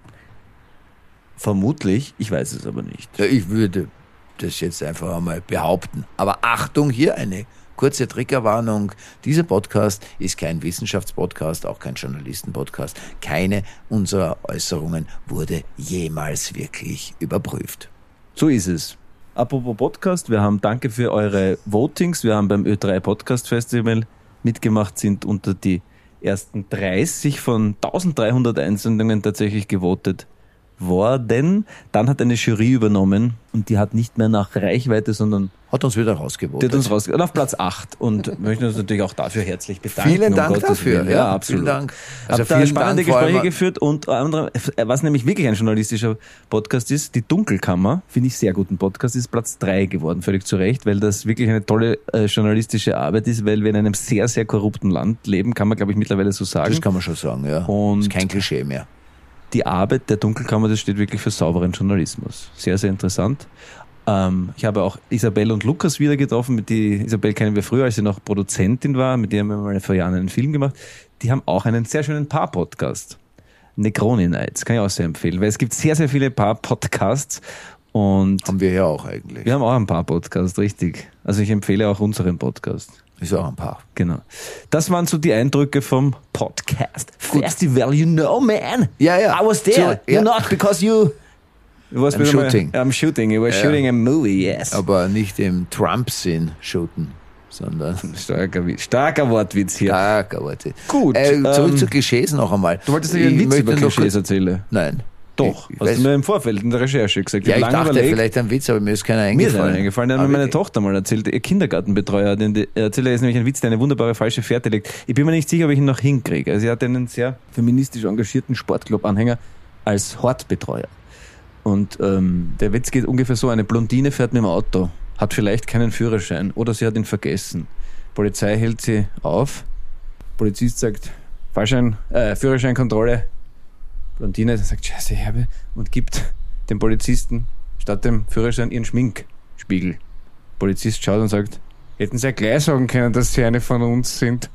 Vermutlich, ich weiß es aber nicht. Ja, ich würde das jetzt einfach einmal behaupten. Aber Achtung, hier eine kurze Triggerwarnung. Dieser Podcast ist kein Wissenschaftspodcast, auch kein Journalistenpodcast. Keine unserer Äußerungen wurde jemals wirklich überprüft. So ist es. Apropos Podcast, wir haben danke für eure Votings. Wir haben beim Ö drei Podcast Festival mitgemacht, sind unter die ersten dreißig von eintausenddreihundert Einsendungen tatsächlich gewotet worden. Dann hat eine Jury übernommen und die hat nicht mehr nach Reichweite, sondern Hat uns wieder die rausgewotet. hat uns raus und auf Platz acht und möchten uns natürlich auch dafür herzlich bedanken. Vielen um Dank Gottes dafür. Willen. Ja, Ja, absolut. Vielen Dank. Also Also da vielen spannende Dank vor Gespräche allem- geführt und andere, was nämlich wirklich ein journalistischer Podcast ist, die Dunkelkammer, finde ich sehr guten Podcast, ist Platz drei geworden, völlig zu Recht, weil das wirklich eine tolle äh, journalistische Arbeit ist, weil wir in einem sehr, sehr korrupten Land leben, kann man glaube ich mittlerweile so sagen. Das kann man schon sagen, ja. Und- ist kein Klischee mehr. Die Arbeit der Dunkelkammer, das steht wirklich für sauberen Journalismus. Sehr, sehr interessant. Ähm, ich habe auch Isabel und Lukas wieder getroffen. Mit die Isabel kennen wir früher, als sie noch Produzentin war. Mit der haben wir mal vor Jahren einen Film gemacht. Die haben auch einen sehr schönen Paar-Podcast. Necroni Nights, kann ich auch sehr empfehlen, weil es gibt sehr, sehr viele Paar-Podcasts und Haben wir ja auch eigentlich. wir haben auch ein Paar-Podcast, richtig. Also ich empfehle auch unseren Podcast. Ist auch ein paar. Genau. Das waren so die Eindrücke vom Podcast Festival. You know, man. Ja, ja. I was there. So, ja. You're not because you Du warst Ein wieder mal Shooting. am Shooting. You were Ja. shooting a movie, yes. Aber nicht im Trump-Sinn shooten, sondern Starker, Witz- starker Wortwitz hier. starker Worte. Gut, Äh, zurück ähm, zu Klischees noch einmal. Du wolltest dir einen Ich Witz möchte über noch Klischees kurz- erzählen. Nein. Doch, Ich, ich hast weiß, du mir im Vorfeld in der Recherche gesagt. ja, ich hab lange dachte überlegt. vielleicht ein Witz, aber mir ist keiner Mir ist eingefallen. einer eingefallen, der hat Ah, mir meine wirklich? Tochter mal erzählt, ihr Kindergartenbetreuer, den der erzählt jetzt nämlich einen Witz, der eine wunderbare falsche Fährte legt. Ich bin mir nicht sicher, ob ich ihn noch hinkriege. Also er hat einen sehr feministisch engagierten Sportclub-Anhänger als Hortbetreuer. Und ähm, der Witz geht ungefähr so, eine Blondine fährt mit dem Auto, hat vielleicht keinen Führerschein oder sie hat ihn vergessen. Polizei hält sie auf, Polizist sagt, Fahrschein, äh, Führerscheinkontrolle, Blondine sagt, scheiße, ich habe, und gibt dem Polizisten statt dem Führerschein ihren Schminkspiegel. Polizist schaut und sagt, hätten sie ja gleich sagen können, dass sie eine von uns sind.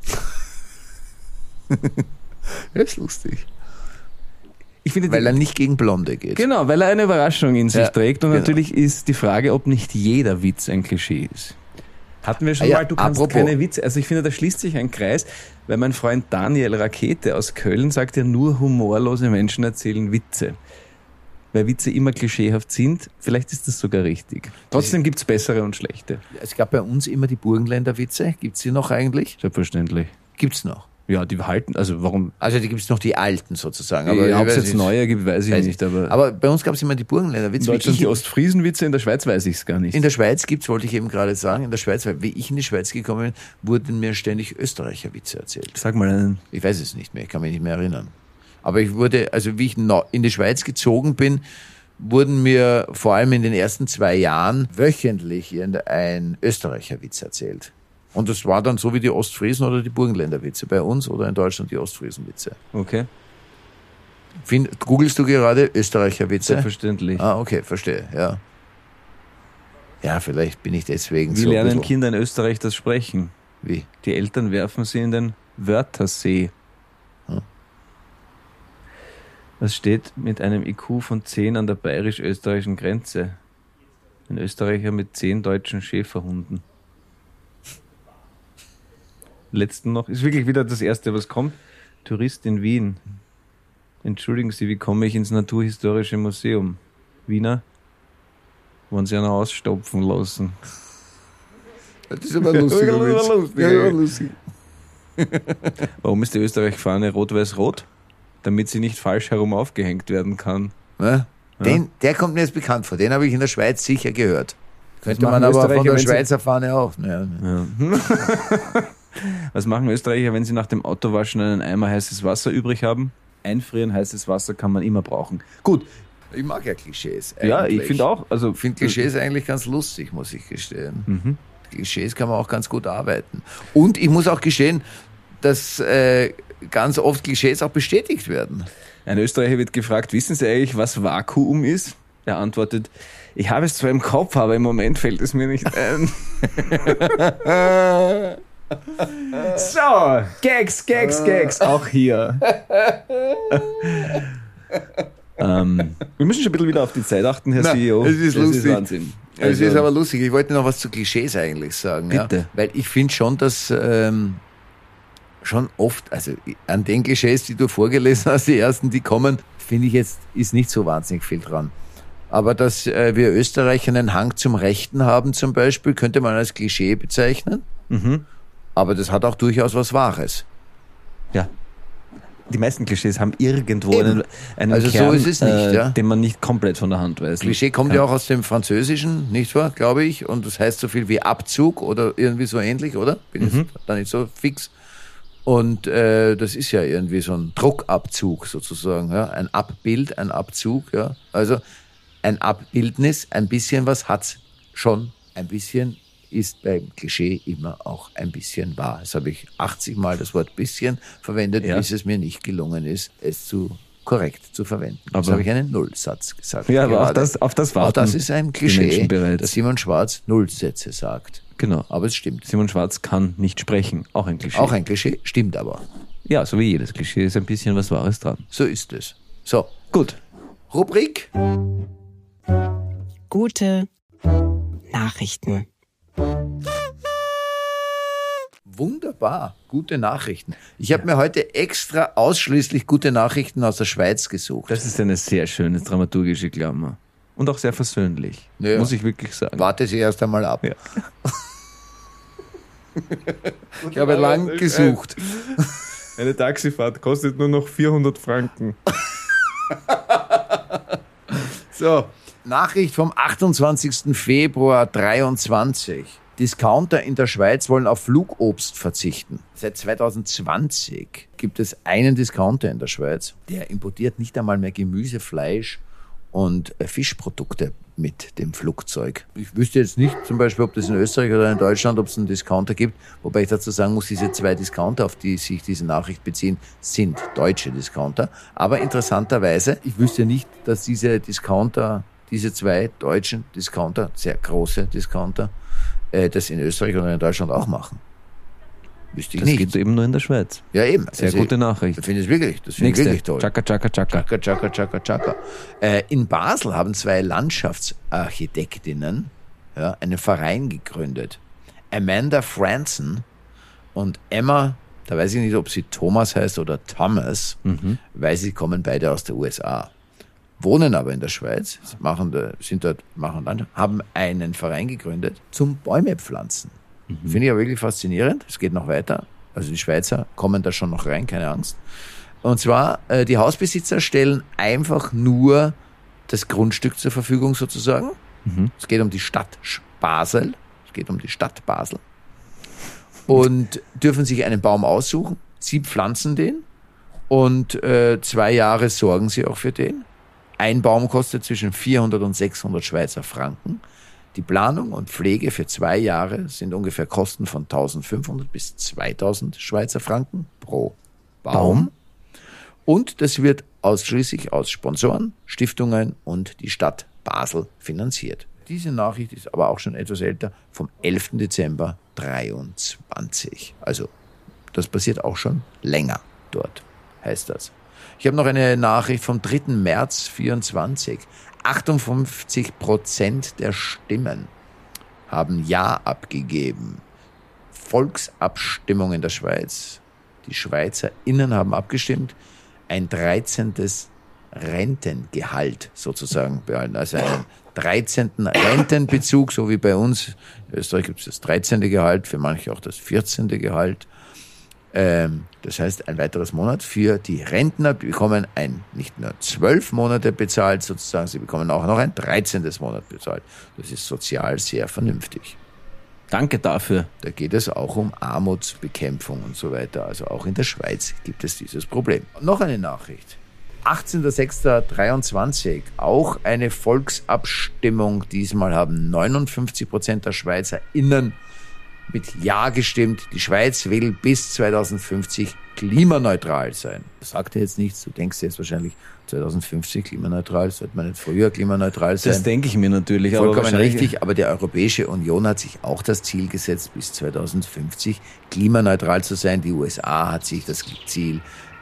Das ist lustig. Ich finde, Weil er nicht gegen Blonde geht. genau, weil er eine Überraschung in sich Ja, trägt und genau. natürlich ist die Frage, ob nicht jeder Witz ein Klischee ist. Hatten wir schon Ah ja, mal, du kannst apropos. keine Witze, also ich finde, da schließt sich ein Kreis, weil mein Freund Daniel Rakete aus Köln sagt ja, nur humorlose Menschen erzählen Witze. Weil Witze immer klischeehaft sind, vielleicht ist das sogar richtig. Trotzdem gibt's bessere und schlechte. Es gab bei uns immer die Burgenländer Witze. Gibt's die noch eigentlich? Selbstverständlich. Gibt's noch. Ja, die halten, also warum, Also die gibt's noch die alten sozusagen. aber ich ob es weiß jetzt nicht. neue gibt, weiß ich Weiß nicht, aber, Aber bei uns gab's immer die Burgenländer in Witze. Wie Deutschland ich- die Ostfriesenwitze, in der Schweiz weiß ich es gar nicht. In der Schweiz gibt's, wollte ich eben gerade sagen, in der Schweiz, weil wie ich in die Schweiz gekommen bin, wurden mir ständig Österreicher Witze erzählt. Sag mal einen. Ich weiß es nicht mehr, ich kann mich nicht mehr erinnern. Aber ich wurde, also wie ich neu- in die Schweiz gezogen bin, wurden mir vor allem in den ersten zwei Jahren wöchentlich ein Österreicher Witz erzählt. Und das war dann so wie die Ostfriesen oder die Burgenländer Witze bei uns oder in Deutschland die Ostfriesen Witze. Okay, Find, googelst du gerade Österreicher Witze? selbstverständlich. Ah, okay, verstehe, ja. Ja, vielleicht bin ich deswegen Wie so ein lernen bisschen- Kinder in Österreich das Sprechen? Wie? Die Eltern werfen sie in den Wörtersee. Hm. Was steht mit einem I Q von zehn an der bayerisch-österreichischen Grenze? Ein Österreicher mit zehn deutschen Schäferhunden. Letzten noch, ist wirklich wieder das Erste, was kommt. Tourist in Wien. Entschuldigen Sie, wie komme ich ins Naturhistorische Museum? Wiener? Wollen Sie einer ausstopfen lassen? Das ist aber lustig. Ja, Witz. lustig, Ja, ja. ja, lustig. Warum ist die Österreich-Fahne rot-weiß-rot? Damit sie nicht falsch herum aufgehängt werden kann. Ja? Den, der kommt mir jetzt bekannt vor. Den habe ich in der Schweiz sicher gehört. Könnte machen man aber von Österreicher, der wenn sie- Schweizer Fahne auch. Ja. Was machen Österreicher, wenn sie nach dem Autowaschen einen Eimer heißes Wasser übrig haben? Einfrieren, heißes Wasser kann man immer brauchen. Gut, Ich mag ja Klischees. ja, eigentlich. ich finde auch. Also, Ich finde Klischees eigentlich ganz lustig, muss ich gestehen. Mhm. Klischees kann man auch ganz gut arbeiten. Und ich muss auch gestehen, dass äh, ganz oft Klischees auch bestätigt werden. Ein Österreicher wird gefragt, wissen Sie eigentlich, was Vakuum ist? Er antwortet, ich habe es zwar im Kopf, aber im Moment fällt es mir nicht ein. So, Gags, Gags, Gags, auch hier. ähm, wir müssen schon ein bisschen wieder auf die Zeit achten, Herr Na, C E O. es ist das lustig. ist Wahnsinn. Es Also, ist aber lustig. Ich wollte noch was zu Klischees eigentlich sagen. Bitte. Ja? Weil ich finde schon, dass ähm, schon oft, also an den Klischees, die du vorgelesen hast, die ersten, die kommen, finde ich jetzt, ist nicht so wahnsinnig viel dran. Aber dass äh, wir Österreicher einen Hang zum Rechten haben zum Beispiel, könnte man als Klischee bezeichnen. Mhm. Aber das hat auch durchaus was Wahres. Ja. Die meisten Klischees haben irgendwo Eben. einen, einen Also so Kern, ist es nicht, äh, ja. den man nicht komplett von der Hand weiß. Klischee kommt ja auch aus dem Französischen, nicht wahr, glaube ich. Und das heißt so viel wie Abzug oder irgendwie so ähnlich, oder? Bin Mhm. jetzt da nicht so fix. Und äh, das ist ja irgendwie so ein Druckabzug sozusagen, ja, ein Abbild, ein Abzug, ja. Also ein Abbildnis, ein bisschen was hat's schon, ein bisschen ist beim Klischee immer auch ein bisschen wahr. Das habe ich achtzig Mal das Wort bisschen verwendet, Ja. bis es mir nicht gelungen ist, es zu korrekt zu verwenden. Jetzt Aber- habe ich einen Nullsatz gesagt. Ja, aber auf gerade. das, auf das Auch warten das ist ein die Klischee, Menschen bereits. dass Simon Schwarz Nullsätze sagt. Genau. Aber es stimmt. Simon Schwarz kann nicht sprechen. Auch ein Klischee. Auch ein Klischee, stimmt aber. Ja, so wie jedes Klischee ist ein bisschen was Wahres dran. So ist es. So, Gut. Rubrik. Gute Nachrichten. Wunderbar, gute Nachrichten. Ich habe mir heute extra ausschließlich gute Nachrichten aus der Schweiz gesucht. Das ist eine sehr schöne dramaturgische Klammer. und auch sehr versöhnlich, Ja. muss ich wirklich sagen. Warte sie erst einmal ab. Ja. Ich habe lang gesucht. Eine Taxifahrt kostet nur noch vierhundert Franken. So, Nachricht vom achtundzwanzigsten Februar dreiundzwanzig. Discounter in der Schweiz wollen auf Flugobst verzichten. Seit zweitausendzwanzig gibt es einen Discounter in der Schweiz, der importiert nicht einmal mehr Gemüse, Fleisch und Fischprodukte mit dem Flugzeug. Ich wüsste jetzt nicht zum Beispiel, ob das in Österreich oder in Deutschland, ob es einen Discounter gibt, wobei ich dazu sagen muss, diese zwei Discounter, auf die sich diese Nachricht beziehen, sind deutsche Discounter. Aber interessanterweise, ich wüsste nicht, dass diese Discounter, diese zwei deutschen Discounter, sehr große Discounter, äh, das in Österreich oder in Deutschland auch machen. Wüsste ich Das nicht. gibt es eben nur in der Schweiz. Ja, eben. Sehr Also, gute Nachricht. Ich finde es wirklich, das finde ich Nächste. wirklich toll. Chaka, chaka, chaka. Chaka, chaka, chaka, chaka. Äh, in Basel haben zwei Landschaftsarchitektinnen ja, einen Verein gegründet. Amanda Franson und Emma, da weiß ich nicht, ob sie Thomas heißt oder Thomas, Mhm. weil sie kommen beide aus der U S A. Wohnen aber in der Schweiz, machen da, sind dort, machen dann, haben einen Verein gegründet zum Bäume pflanzen. Finde ich ja wirklich faszinierend. Es geht noch weiter. Also die Schweizer kommen da schon noch rein, keine Angst. Und zwar, äh, die Hausbesitzer stellen einfach nur das Grundstück zur Verfügung sozusagen. Mhm. Es geht um die Stadt Basel. Es geht um die Stadt Basel. Und dürfen sich einen Baum aussuchen. Sie pflanzen den und äh, zwei Jahre sorgen sie auch für den. Ein Baum kostet zwischen vierhundert und sechshundert Schweizer Franken. Die Planung und Pflege für zwei Jahre sind ungefähr Kosten von eintausendfünfhundert bis zweitausend Schweizer Franken pro Baum. Baum. Und das wird ausschließlich aus Sponsoren, Stiftungen und die Stadt Basel finanziert. Diese Nachricht ist aber auch schon etwas älter, vom elften Dezember dreiundzwanzig. Also das passiert auch schon länger dort, heißt das. Ich habe noch eine Nachricht vom dritten März vierundzwanzig. achtundfünfzig Prozent der Stimmen haben Ja abgegeben. Volksabstimmung in der Schweiz. Die SchweizerInnen haben abgestimmt, ein dreizehntes Rentengehalt sozusagen behalten. Also einen dreizehnten Rentenbezug, so wie bei uns. In Österreich gibt es das dreizehnte Gehalt, für manche auch das vierzehnte Gehalt. Ähm, das heißt, ein weiteres Monat für die Rentner bekommen ein, nicht nur zwölf Monate bezahlt sozusagen, sie bekommen auch noch ein dreizehntes Monat bezahlt. Das ist sozial sehr vernünftig. Danke dafür. Da geht es auch um Armutsbekämpfung und so weiter. Also auch in der Schweiz gibt es dieses Problem. Noch eine Nachricht. achtzehnter sechster dreiundzwanzig, auch eine Volksabstimmung. Diesmal haben neunundfünfzig Prozent der SchweizerInnen mit Ja gestimmt. Die Schweiz will bis zweitausendfünfzig klimaneutral sein. Das sagt er jetzt nichts. Du denkst jetzt wahrscheinlich zweitausendfünfzig klimaneutral. Sollte man nicht früher klimaneutral sein? Das denke ich mir natürlich. aber Vollkommen wahrscheinlich- richtig, aber die Europäische Union hat sich auch das Ziel gesetzt, bis zweitausendfünfzig klimaneutral zu sein. Die U S A hat sich das Ziel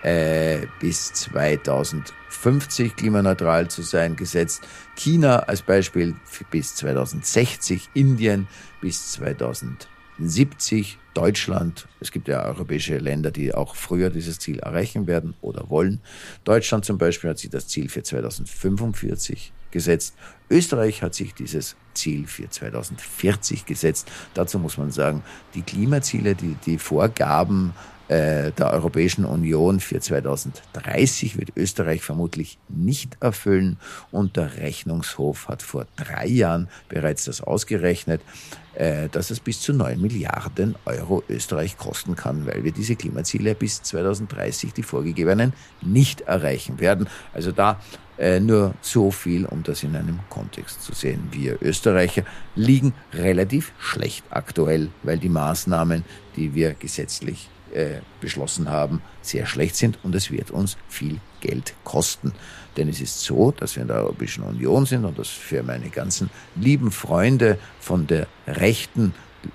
äh, bis zweitausendfünfzig klimaneutral zu sein gesetzt. China als Beispiel für bis zweitausendsechzig, Indien bis zweitausendsiebzig, Deutschland. Es gibt ja europäische Länder, die auch früher dieses Ziel erreichen werden oder wollen. Deutschland zum Beispiel hat sich das Ziel für zweitausendfünfundvierzig gesetzt. Österreich hat sich dieses Ziel für zweitausendvierzig gesetzt. Dazu muss man sagen, die Klimaziele, die, die Vorgaben äh, der Europäischen Union für zweitausenddreißig wird Österreich vermutlich nicht erfüllen. Und der Rechnungshof hat vor drei Jahren bereits das ausgerechnet, äh, dass es bis zu neun Milliarden Euro Österreich kosten kann, weil wir diese Klimaziele bis zweitausenddreißig, die vorgegebenen, nicht erreichen werden. Also da äh, nur so viel, um das in einem Kontext zu sehen. Wir Österreicher liegen relativ schlecht aktuell, weil die Maßnahmen, die wir gesetzlich äh, beschlossen haben, sehr schlecht sind und es wird uns viel Geld kosten. Denn es ist so, dass wir in der Europäischen Union sind und das für meine ganzen lieben Freunde von der rechten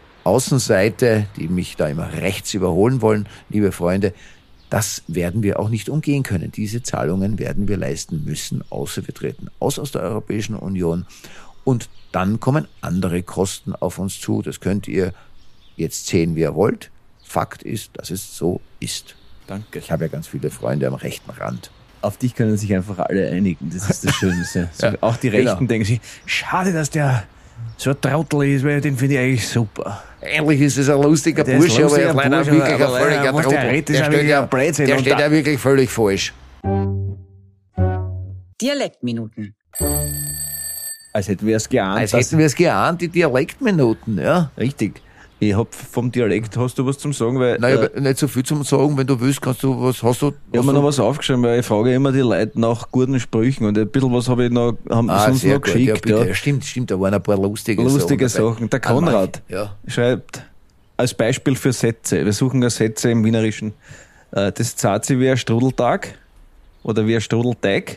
Außenseite, die mich da immer rechts überholen wollen, liebe Freunde, das werden wir auch nicht umgehen können. Diese Zahlungen werden wir leisten müssen, außer wir treten aus aus der Europäischen Union. Und dann kommen andere Kosten auf uns zu. Das könnt ihr jetzt sehen, wie ihr wollt. Fakt ist, dass es so ist. Danke. Ich habe ja ganz viele Freunde am rechten Rand. auf dich können sich einfach alle einigen. Das ist das Schönste. So, Ja, auch die Rechten genau. denken sich, schade, dass der so ein Trottel ist, weil den finde ich eigentlich super. Eigentlich ist es ein lustiger Der ist Bursche, aber er lustiger ist leider Bursche, wirklich ein aber leider, völliger was der Trottel. redet, ist Der ja steht wirklich ja, ein Blödsinn. der Und steht da- ja wirklich völlig falsch. Dialektminuten. Als hätten wir es geahnt. Als dass- hätten wir es geahnt, die Dialektminuten, ja. Richtig. Ich hab vom Dialekt, hast du was zum Sagen? Weil, Nein, äh, aber nicht so viel zum Sagen, wenn du willst, kannst du was, hast du? ich hast habe mir du- noch was aufgeschrieben, weil ich frage immer die Leute nach guten Sprüchen und ein bisschen was habe ich noch, haben Ah, sonst sehr noch gut, ja, geschickt. bitte. Ja, Ja, stimmt, stimmt, da waren ein paar lustige, Lustige Sachen. dabei. Sachen. Der Ah, Konrad manche, ja. schreibt als Beispiel für Sätze. Wir suchen ja Sätze im Wienerischen. Äh, Das zahlt sich wie ein Strudeltag oder wie ein Strudelteig.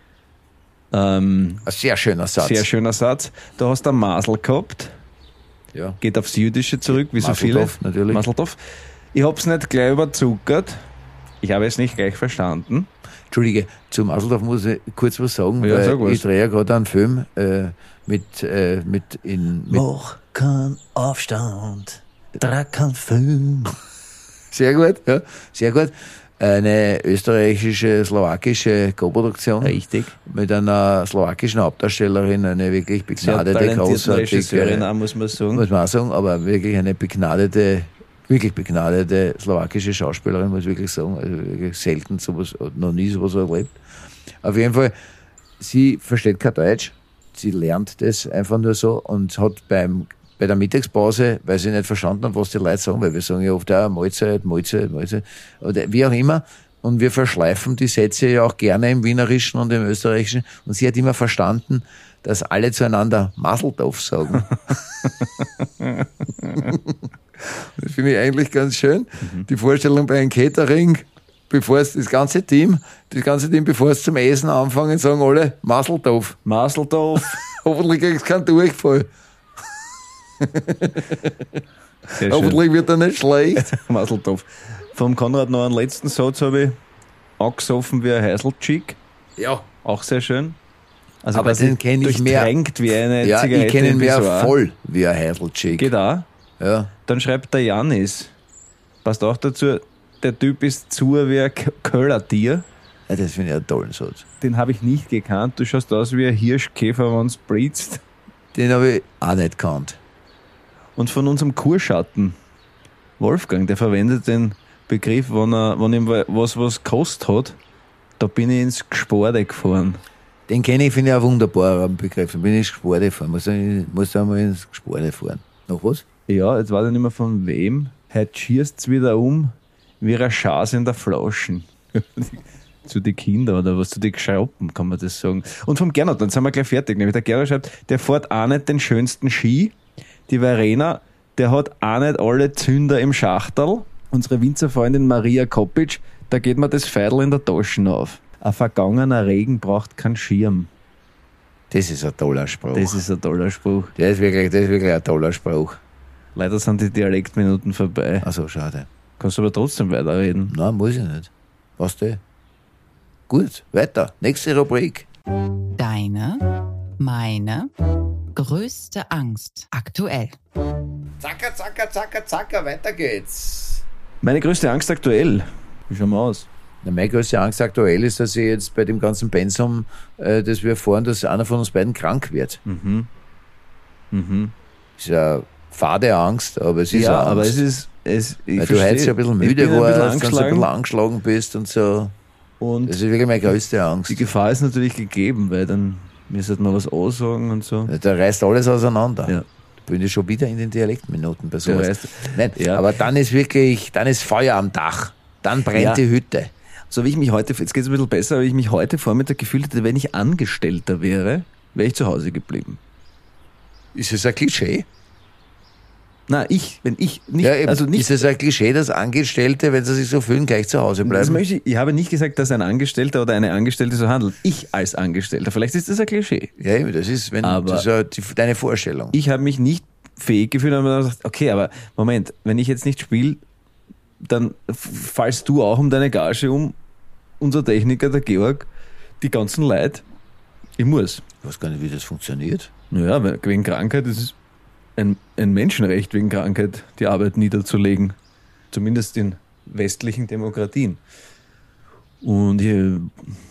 Ähm, Ein sehr schöner Satz. sehr schöner Satz. Da hast du einen Masel gehabt. Ja. Geht aufs Jüdische zurück, wie so viele. Maseltov, natürlich. Maseltov. Ich hab's nicht gleich überzuckert. Ich habe es nicht gleich verstanden. Entschuldige, zum Maseldorf muss ich kurz was sagen, Ja, weil sag was. ich drehe ja gerade einen Film äh, mit, äh, mit, in, mit Mach keinen Aufstand, trag keinen Film. sehr gut, ja, sehr gut. Eine österreichische, slowakische Co-Produktion. Richtig. Mit einer slowakischen Hauptdarstellerin, eine wirklich Sehr begnadete, talentierte Regisseurin, großartige, auch, muss man sagen. muss man auch sagen, aber wirklich eine begnadete, wirklich begnadete slowakische Schauspielerin, muss ich wirklich sagen. Also wirklich selten sowas, noch nie sowas erlebt. Auf jeden Fall, sie versteht kein Deutsch, sie lernt das einfach nur so und hat beim, bei der Mittagspause, weil sie nicht verstanden hat, was die Leute sagen, weil wir sagen ja oft auch Mahlzeit, Mahlzeit, Mahlzeit, oder wie auch immer. Und wir verschleifen die Sätze ja auch gerne im Wienerischen und im Österreichischen. Und sie hat immer verstanden, dass alle zueinander Maseltov sagen. Das finde ich eigentlich ganz schön. Die Vorstellung bei einem Catering, bevor es das ganze Team, das ganze Team, bevor es zum Essen anfangen, sagen alle Maseltov. Maseltov. Hoffentlich kriegst du keinen Durchfall. Sehr schön. Hoffentlich wird er nicht schlecht. Maseltov. Vom Konrad noch einen letzten Satz habe ich angesoffen wie ein Heiselchick. Ja. Auch sehr schön. Also Aber quasi den kenn ich mehr- durchtränkt wie eine Ja, Zigarette ich kenne ihn im mehr Pissoir. voll wie ein Heidelchick. Geht auch. Ja. Dann schreibt der Janis. Passt auch dazu, der Typ ist zu wie ein K- Köllertier. Ja, das finde ich einen tollen Satz. Den habe ich nicht gekannt. Du schaust aus wie ein Hirschkäfer, wenn es blitzt. Den habe ich auch nicht gekannt. Und von unserem Kurschatten, Wolfgang, der verwendet den Begriff, wenn, er, wenn ihm was was gekostet hat, da bin ich ins Gesporde gefahren. Den kenne ich, finde ich, auch wunderbar, einen Begriff. Da bin ich ins Gesporde fahren. Muss, ich, muss da mal ins Gesporde fahren. Noch was? Ja, jetzt weiß ich nicht mehr von wem. Heute schießt's wieder um, wie ein Schaß in der Flaschen. Zu den Kindern oder was, zu den Geschrappen, kann man das sagen. Und vom Gernot, dann sind wir gleich fertig. Nämlich der Gernot schreibt, der fährt auch nicht den schönsten Ski. Die Verena, der hat auch nicht alle Zünder im Schachterl. Unsere Winzerfreundin Maria Kopic, da geht mir das Feidel in der Tasche auf. Ein vergangener Regen braucht keinen Schirm. Das ist ein toller Spruch. Das ist ein toller Spruch. Der ist wirklich, das ist wirklich ein toller Spruch. Leider sind die Dialektminuten vorbei. Ach so, schade. Kannst du aber trotzdem weiterreden. Nein, muss ich nicht. Was denn? Gut, weiter. Nächste Rubrik. Deine, meine größte Angst aktuell. Zacker, zacker, zacker, zacker, weiter geht's. Meine größte Angst aktuell. Wie schauen wir aus? Na, meine größte Angst aktuell ist, dass ich jetzt bei dem ganzen Pensum, äh, das wir fahren, dass einer von uns beiden krank wird. Mhm. Mhm. Ist ja fade Angst, aber es ist Ja, eine aber Angst. es ist. Es, ich Weil du versteh. heute schon ein bisschen Ich müde bin ein bisschen warst, dann so ein angeschlagen. bisschen angeschlagen bist und so. Und Das ist wirklich meine größte Angst. die Gefahr ist natürlich gegeben, weil dann müsste man was ansagen und so. Da reißt alles auseinander. Ja. Da bin ich schon wieder in den Dialektminuten bei Der sowas. reißt- Nein, Ja. aber dann ist wirklich, dann ist Feuer am Dach. Dann brennt Ja. die Hütte. So wie ich mich heute, jetzt geht es ein bisschen besser, wie ich mich heute Vormittag gefühlt hätte, wenn ich Angestellter wäre, wäre ich zu Hause geblieben. Ist es ein Klischee? Na, ich, wenn ich nicht, Ja, eben, also nicht. ist es ein Klischee, dass Angestellte, wenn sie sich so fühlen, gleich zu Hause Das bleiben? möchte ich, ich habe nicht gesagt, dass ein Angestellter oder eine Angestellte so handelt. Ich als Angestellter. Vielleicht ist das ein Klischee. Ja, eben, das ist, wenn, Aber- das ist ja die, deine Vorstellung. Ich habe mich nicht fähig gefühlt und habe mir gedacht, okay, aber Moment, wenn ich jetzt nicht spiele, dann f- fallst du auch um deine Gage um, unser Techniker, der Georg, die ganzen Leute. Ich muss. Ich weiß gar nicht, wie das funktioniert. Naja, weil- wegen Krankheit, das ist ein, ein Menschenrecht, wegen Krankheit die Arbeit niederzulegen. Zumindest in westlichen Demokratien. Und ich,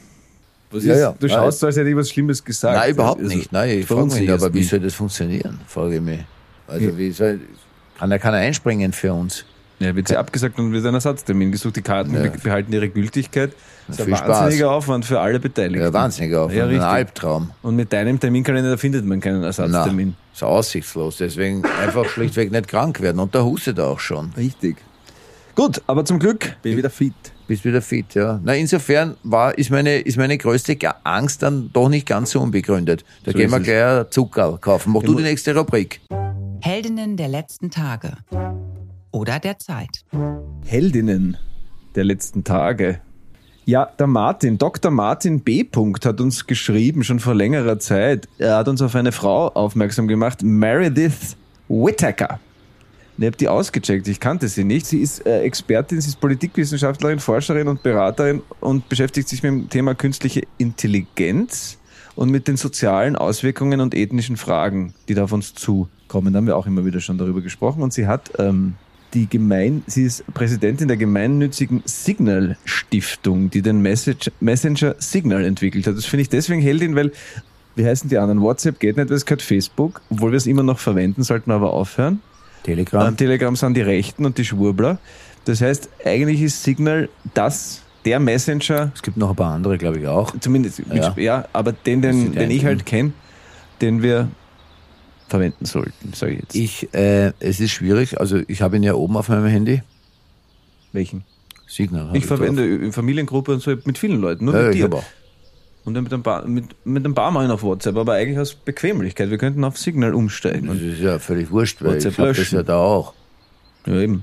was Ja, ist, ja. du schaust so, als hätte ich was Schlimmes gesagt. Nein, überhaupt Also, nicht. Nein, ich frage mich, verunsicherst aber wie mich. soll das funktionieren? Frage ich mich. Also wie soll, kann da keiner einspringen für uns? Ja, wird sie abgesagt und wird ein Ersatztermin gesucht. Die Karten Ja. be- behalten ihre Gültigkeit. Das ist viel ein wahnsinniger Spaß. Aufwand für alle Beteiligten. Ja, wahnsinniger Aufwand, Ja, ein richtig. Albtraum. Und mit deinem Terminkalender findet man keinen Ersatztermin. Na, ist aussichtslos. Deswegen einfach schlichtweg nicht krank werden. Und da hustet er auch schon. Richtig. Gut, aber zum Glück bin ich wieder fit. Bist wieder fit, ja. Na, insofern war, ist meine, ist meine größte Ga- Angst dann doch nicht ganz so unbegründet. Da So gehen ist wir es. gleich ein Zuckerl kaufen. Mach du die nächste Rubrik. Heldinnen der letzten Tage oder der Zeit. Heldinnen der letzten Tage. Ja, der Martin, Doktor Martin B. hat uns geschrieben, schon vor längerer Zeit. Er hat uns auf eine Frau aufmerksam gemacht, Meredith Whittaker. Ich habe die ausgecheckt, ich kannte sie nicht. Sie ist äh, Expertin, sie ist Politikwissenschaftlerin, Forscherin und Beraterin und beschäftigt sich mit dem Thema künstliche Intelligenz und mit den sozialen Auswirkungen und ethnischen Fragen, die da auf uns zukommen. Da haben wir auch immer wieder schon darüber gesprochen. Und sie hat ähm, die Gemein, sie ist Präsidentin der gemeinnützigen Signal-Stiftung, die den Message, Messenger Signal entwickelt hat. Das finde ich deswegen Heldin, weil, wie heißen die anderen? WhatsApp geht nicht, weil es gehört Facebook, obwohl wir es immer noch verwenden, sollten wir aber aufhören. Telegram. Am Telegram sind die Rechten und die Schwurbler. Das heißt, eigentlich ist Signal das, der Messenger, Es gibt noch ein paar andere, glaube ich, auch. zumindest, mit, ja. Ja. aber den, Das den, sind die den ich einzigen. halt kenne, den wir verwenden sollten, sage ich jetzt. Ich, äh, es ist schwierig. Also ich habe ihn ja oben auf meinem Handy. Welchen? Signal. hab Ich verwende drauf. in Familiengruppe und so mit vielen Leuten, nur Ja, mit ich dir. hab auch. Und dann mit ein, paar, mit, mit ein paar Mal auf WhatsApp, aber eigentlich aus Bequemlichkeit. Wir könnten auf Signal umsteigen. Das Und, ist ja völlig wurscht, weil WhatsApp ich habe das löschen. ja da auch. ja, eben.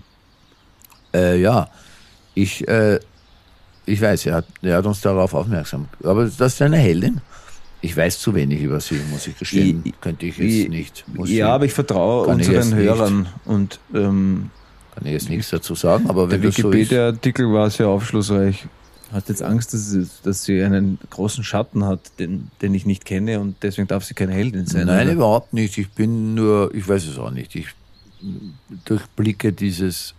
Äh, ja, ich, äh, ich weiß, er hat, er hat uns darauf aufmerksam. Aber das ist eine Heldin. Ich weiß zu wenig über sie, muss ich gestehen. Ich- Könnte ich ich- jetzt nicht. Muss Ja, ich, aber ich vertraue Kann ich unseren jetzt nicht. Hörern. Und ähm, kann ich jetzt nichts dazu sagen, aber der wenn das so ist. Wikipedia-Artikel war sehr aufschlussreich. Hast jetzt Angst, dass sie, dass sie einen großen Schatten hat, den, den ich nicht kenne und deswegen darf sie keine Heldin sein? Nein, oder? überhaupt nicht. Ich bin nur, ich weiß es auch nicht. Ich durchblicke dieses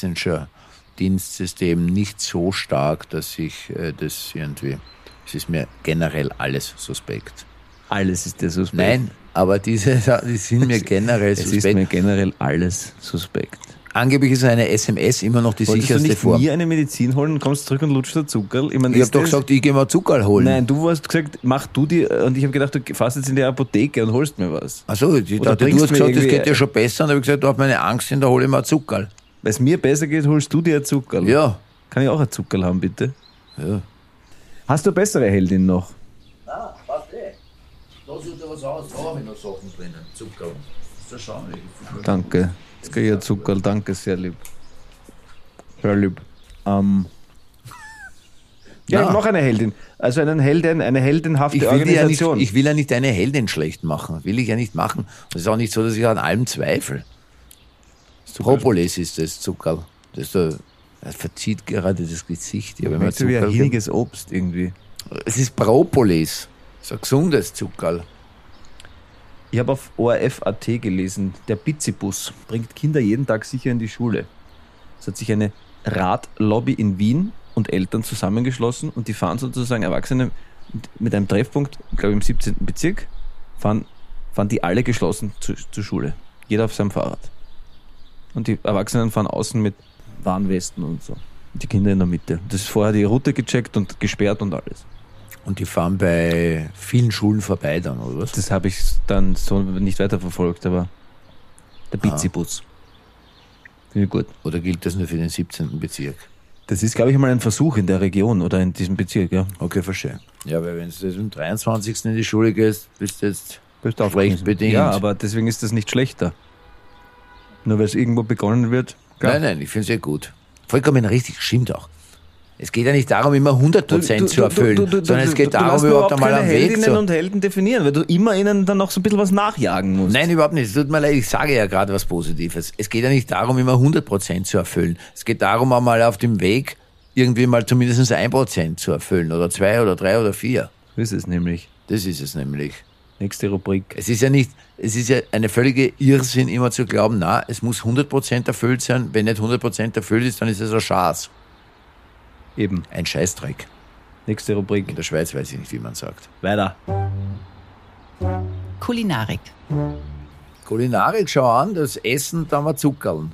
Messenger-Dienstsystem nicht so stark, dass ich äh, das irgendwie. Es ist mir generell alles suspekt. Alles ist der Suspekt. Nein, aber diese die sind mir generell Es ist suspekt. mir generell alles suspekt. Angeblich ist eine S M S immer noch die Wolltest du sicherste nicht Form. mir eine Medizin holen und kommst zurück und lutscht der Zuckerl? Ich, mein, Ich habe ist doch das- gesagt, ich gehe mal Zuckerl holen. Nein, du hast gesagt, mach du die, und ich habe gedacht, du fährst jetzt in die Apotheke und holst mir was. Achso, ich Oder dachte, du bringst hast mir gesagt, das irgendwie- geht ja schon besser. Und dann habe ich gesagt, du hast meine Angst hin, da hole ich mal Zuckerl. Weil es mir besser geht, holst du dir ein Zuckerl. Ja. Kann ich auch ein Zuckerl haben, bitte? Ja. Hast du eine bessere Heldin noch? Ah, passt eh. Da sieht was aus. Da habe ich noch Sachen drinnen. Zuckerl. Das ist ja schade. Danke. Jetzt kriege ich ein Zuckerl. Danke, sehr lieb. Sehr lieb. Ähm. Ja, Na. noch eine Heldin. Also einen Helden, eine heldenhafte Ich will, die ja nicht, Organisation. ich will ja nicht eine Heldin schlecht machen. Will ich ja nicht machen. Und es ist auch nicht so, dass ich an allem zweifle. Propolis ist das Zuckerl. Das, ist der, das verzieht gerade das Gesicht. Ich habe immer Möchte wie ein Zuckerl. hiniges Obst irgendwie. Es ist Propolis. Das ist ein gesundes Zuckerl. Ich habe auf O R F Punkt A T gelesen, der Bizibus bringt Kinder jeden Tag sicher in die Schule. Es hat sich eine Radlobby in Wien und Eltern zusammengeschlossen und die fahren sozusagen Erwachsene mit einem Treffpunkt, ich glaube im siebzehnten Bezirk, fahren, fahren die alle geschlossen zu, zur Schule. Jeder auf seinem Fahrrad. Und die Erwachsenen fahren außen mit Warnwesten und so. Und die Kinder in der Mitte. Das ist vorher die Route gecheckt und gesperrt und alles. Und die fahren bei vielen Schulen vorbei dann, oder was? Das habe ich dann so nicht weiterverfolgt, aber der Bizibus. Finde ich gut. Oder gilt das nur für den siebzehnten Bezirk? Das ist, glaube ich, mal ein Versuch in der Region oder in diesem Bezirk, ja. Okay, verstehe. Ja, weil wenn du jetzt am dreiundzwanzigsten in die Schule gehst, bist du jetzt Bist du schlecht bedient. Ja, aber deswegen ist das nicht schlechter. Nur weil es irgendwo begonnen wird. klar. Nein, nein, ich finde es ja gut. Vollkommen richtig, stimmt auch. Es geht ja nicht darum, immer hundert Prozent zu erfüllen, sondern es geht darum, überhaupt einmal am Weg Heldinnen zu... und Helden definieren, weil du immer ihnen dann noch so ein bisschen was nachjagen musst. Nein, überhaupt nicht. Es tut mir leid, ich sage ja gerade was Positives. Es geht ja nicht darum, immer hundert Prozent zu erfüllen. Es geht darum, einmal auf dem Weg irgendwie mal zumindest ein Prozent zu erfüllen oder zwei oder drei oder vier. So ist es nämlich. Das ist es nämlich. Nächste Rubrik. Es ist ja nicht, es ist ja eine völlige Irrsinn, immer zu glauben, na, es muss hundert Prozent erfüllt sein. Wenn nicht hundert Prozent erfüllt ist, dann ist es ein Schatz. Eben. Ein Scheißdreck. Nächste In Rubrik. der Schweiz weiß ich nicht, wie man sagt. Weiter. Kulinarik. Kulinarik, schau an, das Essen, da haben wir Zuckerln.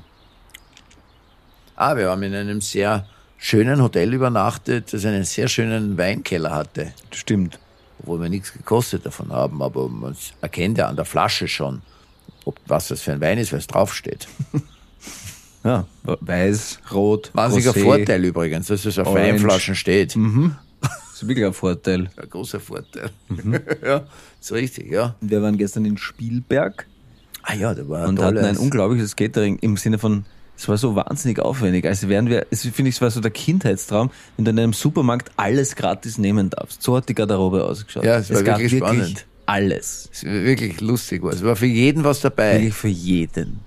Ah, wir haben in einem sehr schönen Hotel übernachtet, das einen sehr schönen Weinkeller hatte. Stimmt. Obwohl wir nichts gekostet davon haben, aber man erkennt ja an der Flasche schon, ob was das für ein Wein ist, weil es draufsteht. Ja, weiß, rot, Wahnsinniger Rosé. Vorteil übrigens, dass es auf Orange. Weinflaschen steht. Das ist wirklich ein Vorteil. Ein großer Vorteil. Ja, ist richtig, ja. Wir waren gestern in Spielberg Ah ja, da war ein und hatten tolles- ein unglaubliches Catering im Sinne von, es war so wahnsinnig aufwendig. Also wären wir, es finde ich, es war so der Kindheitstraum, wenn du in einem Supermarkt alles gratis nehmen darfst. So hat die Garderobe ausgeschaut. Ja, es war gab wirklich spannend. alles. Es war wirklich lustig war. Es war für jeden was dabei. Wirklich für jeden.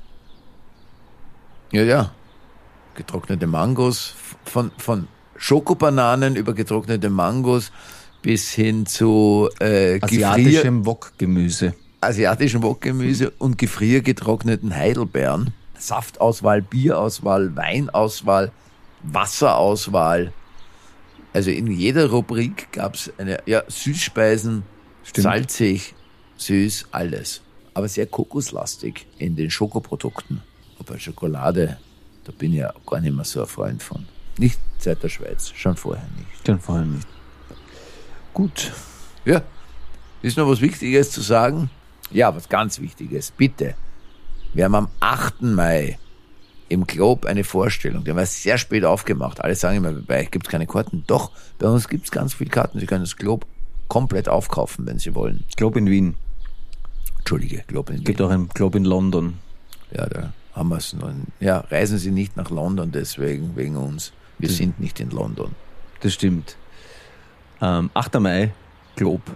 Ja, ja. Getrocknete Mangos, von, von Schokobananen über getrocknete Mangos bis hin zu äh, Gefrier, Asiatischem Wokgemüse. asiatischen Wokgemüse und gefriergetrockneten Heidelbeeren. Saftauswahl, Bierauswahl, Weinauswahl, Wasserauswahl. Also in jeder Rubrik gab's eine, ja, Süßspeisen, Stimmt. salzig, süß, alles. Aber sehr kokoslastig in den Schokoprodukten. Aber Schokolade, da bin ich ja gar nicht mehr so ein Freund von. Nicht seit der Schweiz, schon vorher nicht. Schon vorher nicht. Gut. Ja, ist noch was Wichtiges zu sagen? Ja, was ganz Wichtiges, bitte. Wir haben am achten Mai im Globe eine Vorstellung. Die haben wir sehr spät aufgemacht. Alle sagen immer, bei euch gibt es keine Karten. Doch, bei uns gibt es ganz viele Karten. Sie können das Globe komplett aufkaufen, wenn Sie wollen. Globe in Wien. Entschuldige, Globe in Wien. Gibt auch ein Globe in London. Ja, da haben wir es noch. Ja, reisen Sie nicht nach London deswegen, wegen uns. Wir sind nicht in London. Das stimmt. Ähm, achter Mai, Globe.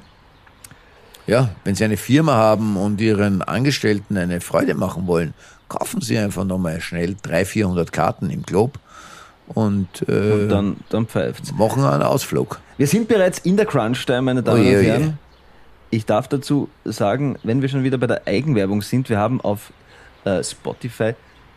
Ja, wenn Sie eine Firma haben und Ihren Angestellten eine Freude machen wollen, kaufen Sie einfach nochmal schnell dreihundert, vierhundert Karten im Globe und, äh, Und dann, dann pfeift's. machen einen Ausflug. Wir sind bereits in der Crunch-Time, meine Damen Oje, und oje. Herren. Ich darf dazu sagen, wenn wir schon wieder bei der Eigenwerbung sind, wir haben auf äh, Spotify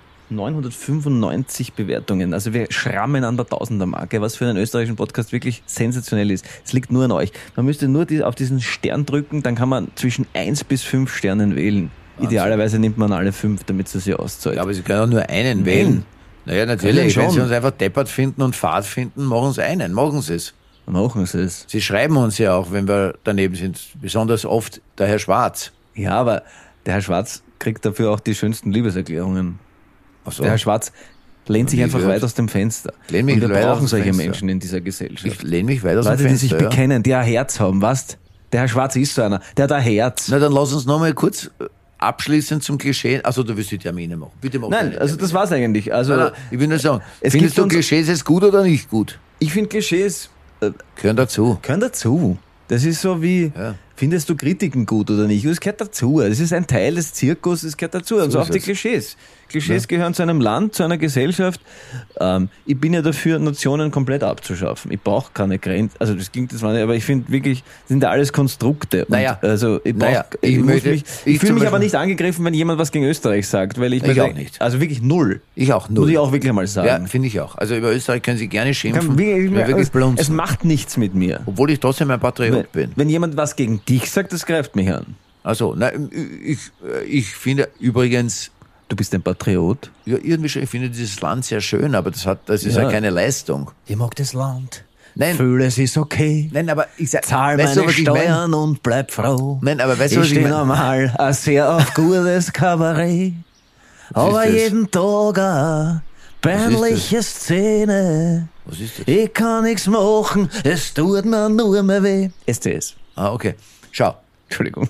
neunhundertfünfundneunzig Bewertungen. Also wir schrammen an der Tausender-Marke, was für einen österreichischen Podcast wirklich sensationell ist. Es liegt nur an euch. Man müsste nur die, auf diesen Stern drücken, dann kann man zwischen eins bis fünf Sternen wählen. Idealerweise nimmt man alle fünf, damit es sich auszahlt. Ja, aber Sie können auch nur einen wählen. Naja, natürlich, Können wenn schon. Sie uns einfach deppert finden und Fahrt finden, machen Sie einen, machen Sie es. Machen sie es. Sie schreiben uns ja auch, wenn wir daneben sind, besonders oft der Herr Schwarz. Ja, aber der Herr Schwarz kriegt dafür auch die schönsten Liebeserklärungen. Ach so. Der Herr Schwarz lehnt sich nie einfach gehört. weit aus dem Fenster. Lehn mich Und wir weit aus brauchen dem solche Fenster. Menschen in dieser Gesellschaft. Ich lehne mich weit aus Leute, dem die sich Fenster. ja. bekennen, die ein Herz haben, was? Der Herr Schwarz ist so einer, der hat ein Herz. Na, dann lass uns noch mal kurz äh, abschließend zum Klischee. Also du willst die Termine machen. Bitte mach Nein, deine also das war's eigentlich. Also Nein, nein, ich will nur sagen, Es findest gibt du uns- Klischees jetzt gut oder nicht gut? ich finde Klischees äh, Gehören dazu. gehören dazu. Das ist so wie, Ja. findest du Kritiken gut oder nicht? Das gehört dazu. Das ist ein Teil des Zirkus, das gehört dazu. Und so So auch ist die es. Klischees. Klischees gehören zu einem Land, zu einer Gesellschaft. Ähm, ich bin ja dafür, Nationen komplett abzuschaffen. Ich brauche keine Grenzen. Also das klingt jetzt mal nicht, aber ich finde wirklich, das sind ja alles Konstrukte. Und Naja. also ich, brauch, Naja, ich, ich muss möchte- mich, ich ich fühle zum mich aber Beispiel- nicht angegriffen, wenn jemand was gegen Österreich sagt, weil ich, mir Ich auch denke- nicht. Also wirklich null. Ich auch null. Muss ich auch wirklich mal sagen. Ja, finde ich auch. Also über Österreich können Sie gerne Kann schimpfen. wirklich, weil wirklich es, es blunzen. macht nichts mit mir. Obwohl ich trotzdem ein Patriot Wenn, bin. wenn jemand was gegen dich sagt, das greift mich an. Also, na, ich, ich finde übrigens, Du bist ein Patriot. ja, irgendwie schon, ich finde dieses Land sehr schön, aber das hat, das ist Ja. ja keine Leistung. Ich mag das Land. Nein. Fühle, es ist okay. Nein, aber ich sag, Zahl weißt du, meine was ich mein? Steuern und bleib froh. Nein, aber weißt du, was ich ich stehe mein? normal ein sehr auf gutes Kabarett. Aber das? jeden Tag eine peinliche Szene. Was ist das? Ich kann nichts machen, es tut mir nur mehr weh. S C S. Ah, okay. Schau, Entschuldigung.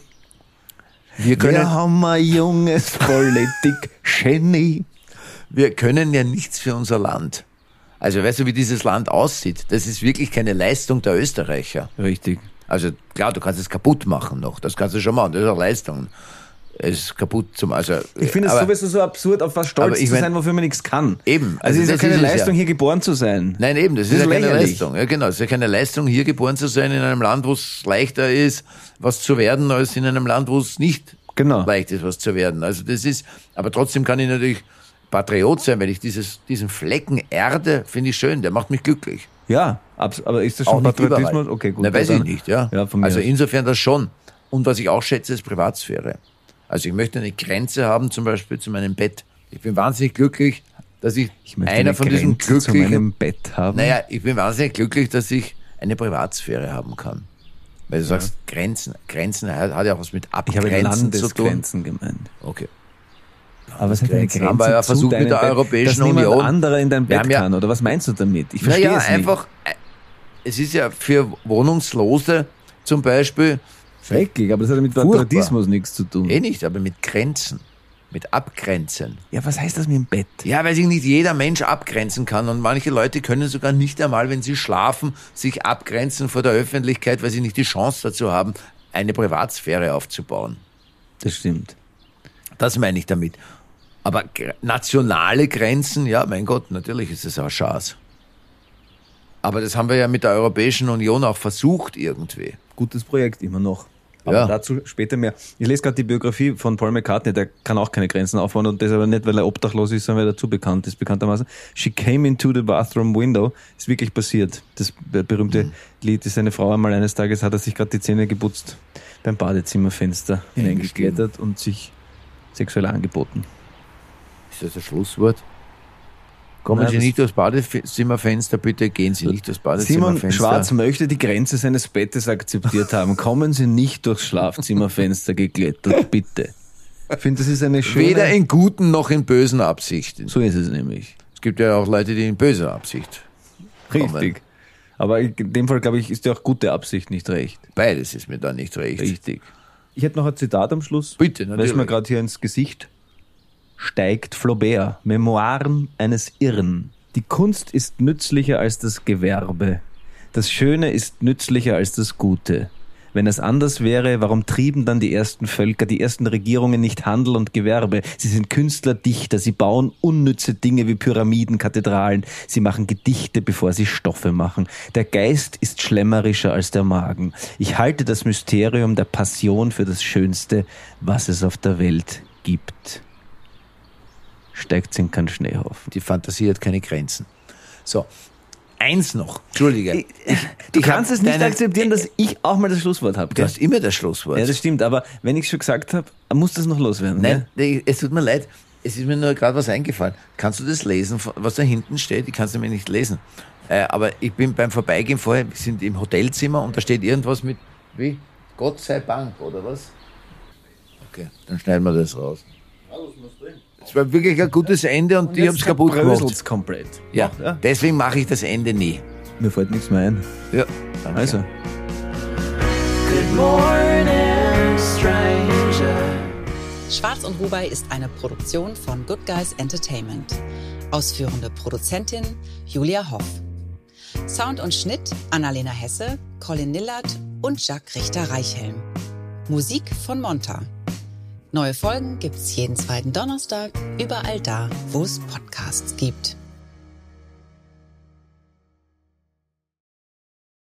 wir können, Wir haben ein junges Politik-Genie. wir können ja nichts für unser Land. Also, weißt du, wie dieses Land aussieht? Das ist wirklich keine Leistung der Österreicher. Richtig. Also, klar, du kannst es kaputt machen noch. Das kannst du schon machen. Das ist eine Leistung. Es ist kaputt zum, also. Ich finde es aber- sowieso so absurd, auf was aber stolz ich zu mein- sein, wofür man nichts kann. Eben. Also, Also es ist ja das keine ist es Leistung, ja. hier geboren zu sein. Nein, eben, das, Das ist, ist ja keine lächerlich. Leistung. Ja, genau. Es ist ja keine Leistung, hier geboren zu sein in einem Land, wo es leichter ist, was zu werden, als in einem Land, wo es nicht Genau. leicht ist, was zu werden. Also das ist, aber trotzdem kann ich natürlich Patriot sein, wenn ich dieses, diesen Flecken Erde, finde ich schön, der macht mich glücklich. Ja, abs- aber ist das Auch schon nicht Patriotismus? überall. Okay, gut. Na, weiß dann- ich nicht, ja. Ja, von mir also aus. insofern das schon. Und was ich auch schätze, ist Privatsphäre. Also ich möchte eine Grenze haben, zum Beispiel zu meinem Bett. Ich bin wahnsinnig glücklich, dass ich, Ich möchte einer eine von diesen Grenze zu glücklichen, meinem Bett haben. naja, ich bin wahnsinnig glücklich, dass ich eine Privatsphäre haben kann. Weil du sagst, Grenzen, Grenzen hat hat ja auch was mit ich habe Abgrenzen zu tun. Landesgrenzen gemeint. Okay. Aber was hat eine Grenzen Grenze haben wir ja zu versucht mit deinem der Bett, Europäischen dass niemand Union. anderer in dein Wir Bett haben ja- kann, oder was meinst du damit? Ich verstehe Naja, es nicht. einfach, äh, es ist ja für Wohnungslose zum Beispiel, Schrecklich, aber das hat mit Furchtbar. Patriotismus nichts zu tun. eh nicht, aber mit Grenzen, mit Abgrenzen. Ja, was heißt das mit dem Bett? Ja, weil sich nicht jeder Mensch abgrenzen kann und manche Leute können sogar nicht einmal, wenn sie schlafen, sich abgrenzen vor der Öffentlichkeit, weil sie nicht die Chance dazu haben, eine Privatsphäre aufzubauen. Das stimmt. Das meine ich damit. Aber gr- nationale Grenzen, ja, mein Gott, natürlich ist es auch Chance. Aber das haben wir ja mit der Europäischen Union auch versucht irgendwie. Gutes Projekt immer noch. Aber Ja. dazu später mehr. Ich lese gerade die Biografie von Paul McCartney, der kann auch keine Grenzen aufbauen und das aber nicht, weil er obdachlos ist, sondern weil er dazu bekannt ist, bekanntermaßen. She came into the bathroom window. Ist wirklich passiert. Das be- berühmte Mhm. Lied ist seine Frau einmal eines Tages, hat er sich gerade die Zähne geputzt, beim Badezimmerfenster hineingeklettert und sich sexuell angeboten. Ist das ein Schlusswort? Kommen Nein, Sie das- nicht durchs Badezimmerfenster, bitte gehen Sie nicht durchs Simon Badezimmerfenster. Schwarz möchte die Grenze seines Bettes akzeptiert haben. Kommen Sie nicht durchs Schlafzimmerfenster geklettert, bitte. Ich finde, das ist eine schöne... Weder in guten noch in bösen Absichten. so ist es nämlich. Es gibt ja auch Leute, die in böser Absicht kommen. Richtig. Aber in dem Fall, glaube ich, ist ja auch gute Absicht nicht recht. Beides ist mir da nicht recht. Richtig. Ich hätte noch ein Zitat am Schluss. Bitte, Weil es natürlich. mir gerade hier ins Gesicht steigt. Flaubert, Memoiren eines Irren. Die Kunst ist nützlicher als das Gewerbe. Das Schöne ist nützlicher als das Gute. Wenn es anders wäre, warum trieben dann die ersten Völker, die ersten Regierungen nicht Handel und Gewerbe? Sie sind Künstler, Dichter, sie bauen unnütze Dinge wie Pyramiden, Kathedralen. Sie machen Gedichte, bevor sie Stoffe machen. Der Geist ist schlemmerischer als der Magen. Ich halte das Mysterium der Passion für das Schönste, was es auf der Welt gibt. Steigt's in keinen Schneehaufen. Die Fantasie hat keine Grenzen. So, eins noch. Entschuldige. Du Ich kannst hab es nicht deinen- akzeptieren, dass ich auch mal das Schlusswort habe. Du hast immer das Schlusswort. Ja, das stimmt, aber wenn ich schon gesagt habe, muss das noch loswerden. Nein, nee, es tut mir leid. Es ist mir nur gerade was eingefallen. Kannst du das lesen, was da hinten steht? Ich kann es nämlich nicht lesen. Äh, aber ich bin beim Vorbeigehen vorher, wir sind im Hotelzimmer und da steht irgendwas mit, wie? Gott sei Dank, oder was? Okay, dann schneiden wir das raus. Es war wirklich ein gutes Ende und, die haben es kaputt gemacht. Bröselt's komplett. Ja, ja. deswegen mache ich das Ende nie. Mir fällt nichts mehr ein. Ja, danke. Also. Good morning, stranger. Schwarz und Rubai ist eine Produktion von Good Guys Entertainment. Ausführende Produzentin Julia Hoff. Sound und Schnitt Annalena Hesse, Colin Nillert und Jacques Richter-Reichhelm. Musik von Monta. Neue Folgen gibt's jeden zweiten Donnerstag, überall da, wo es Podcasts gibt.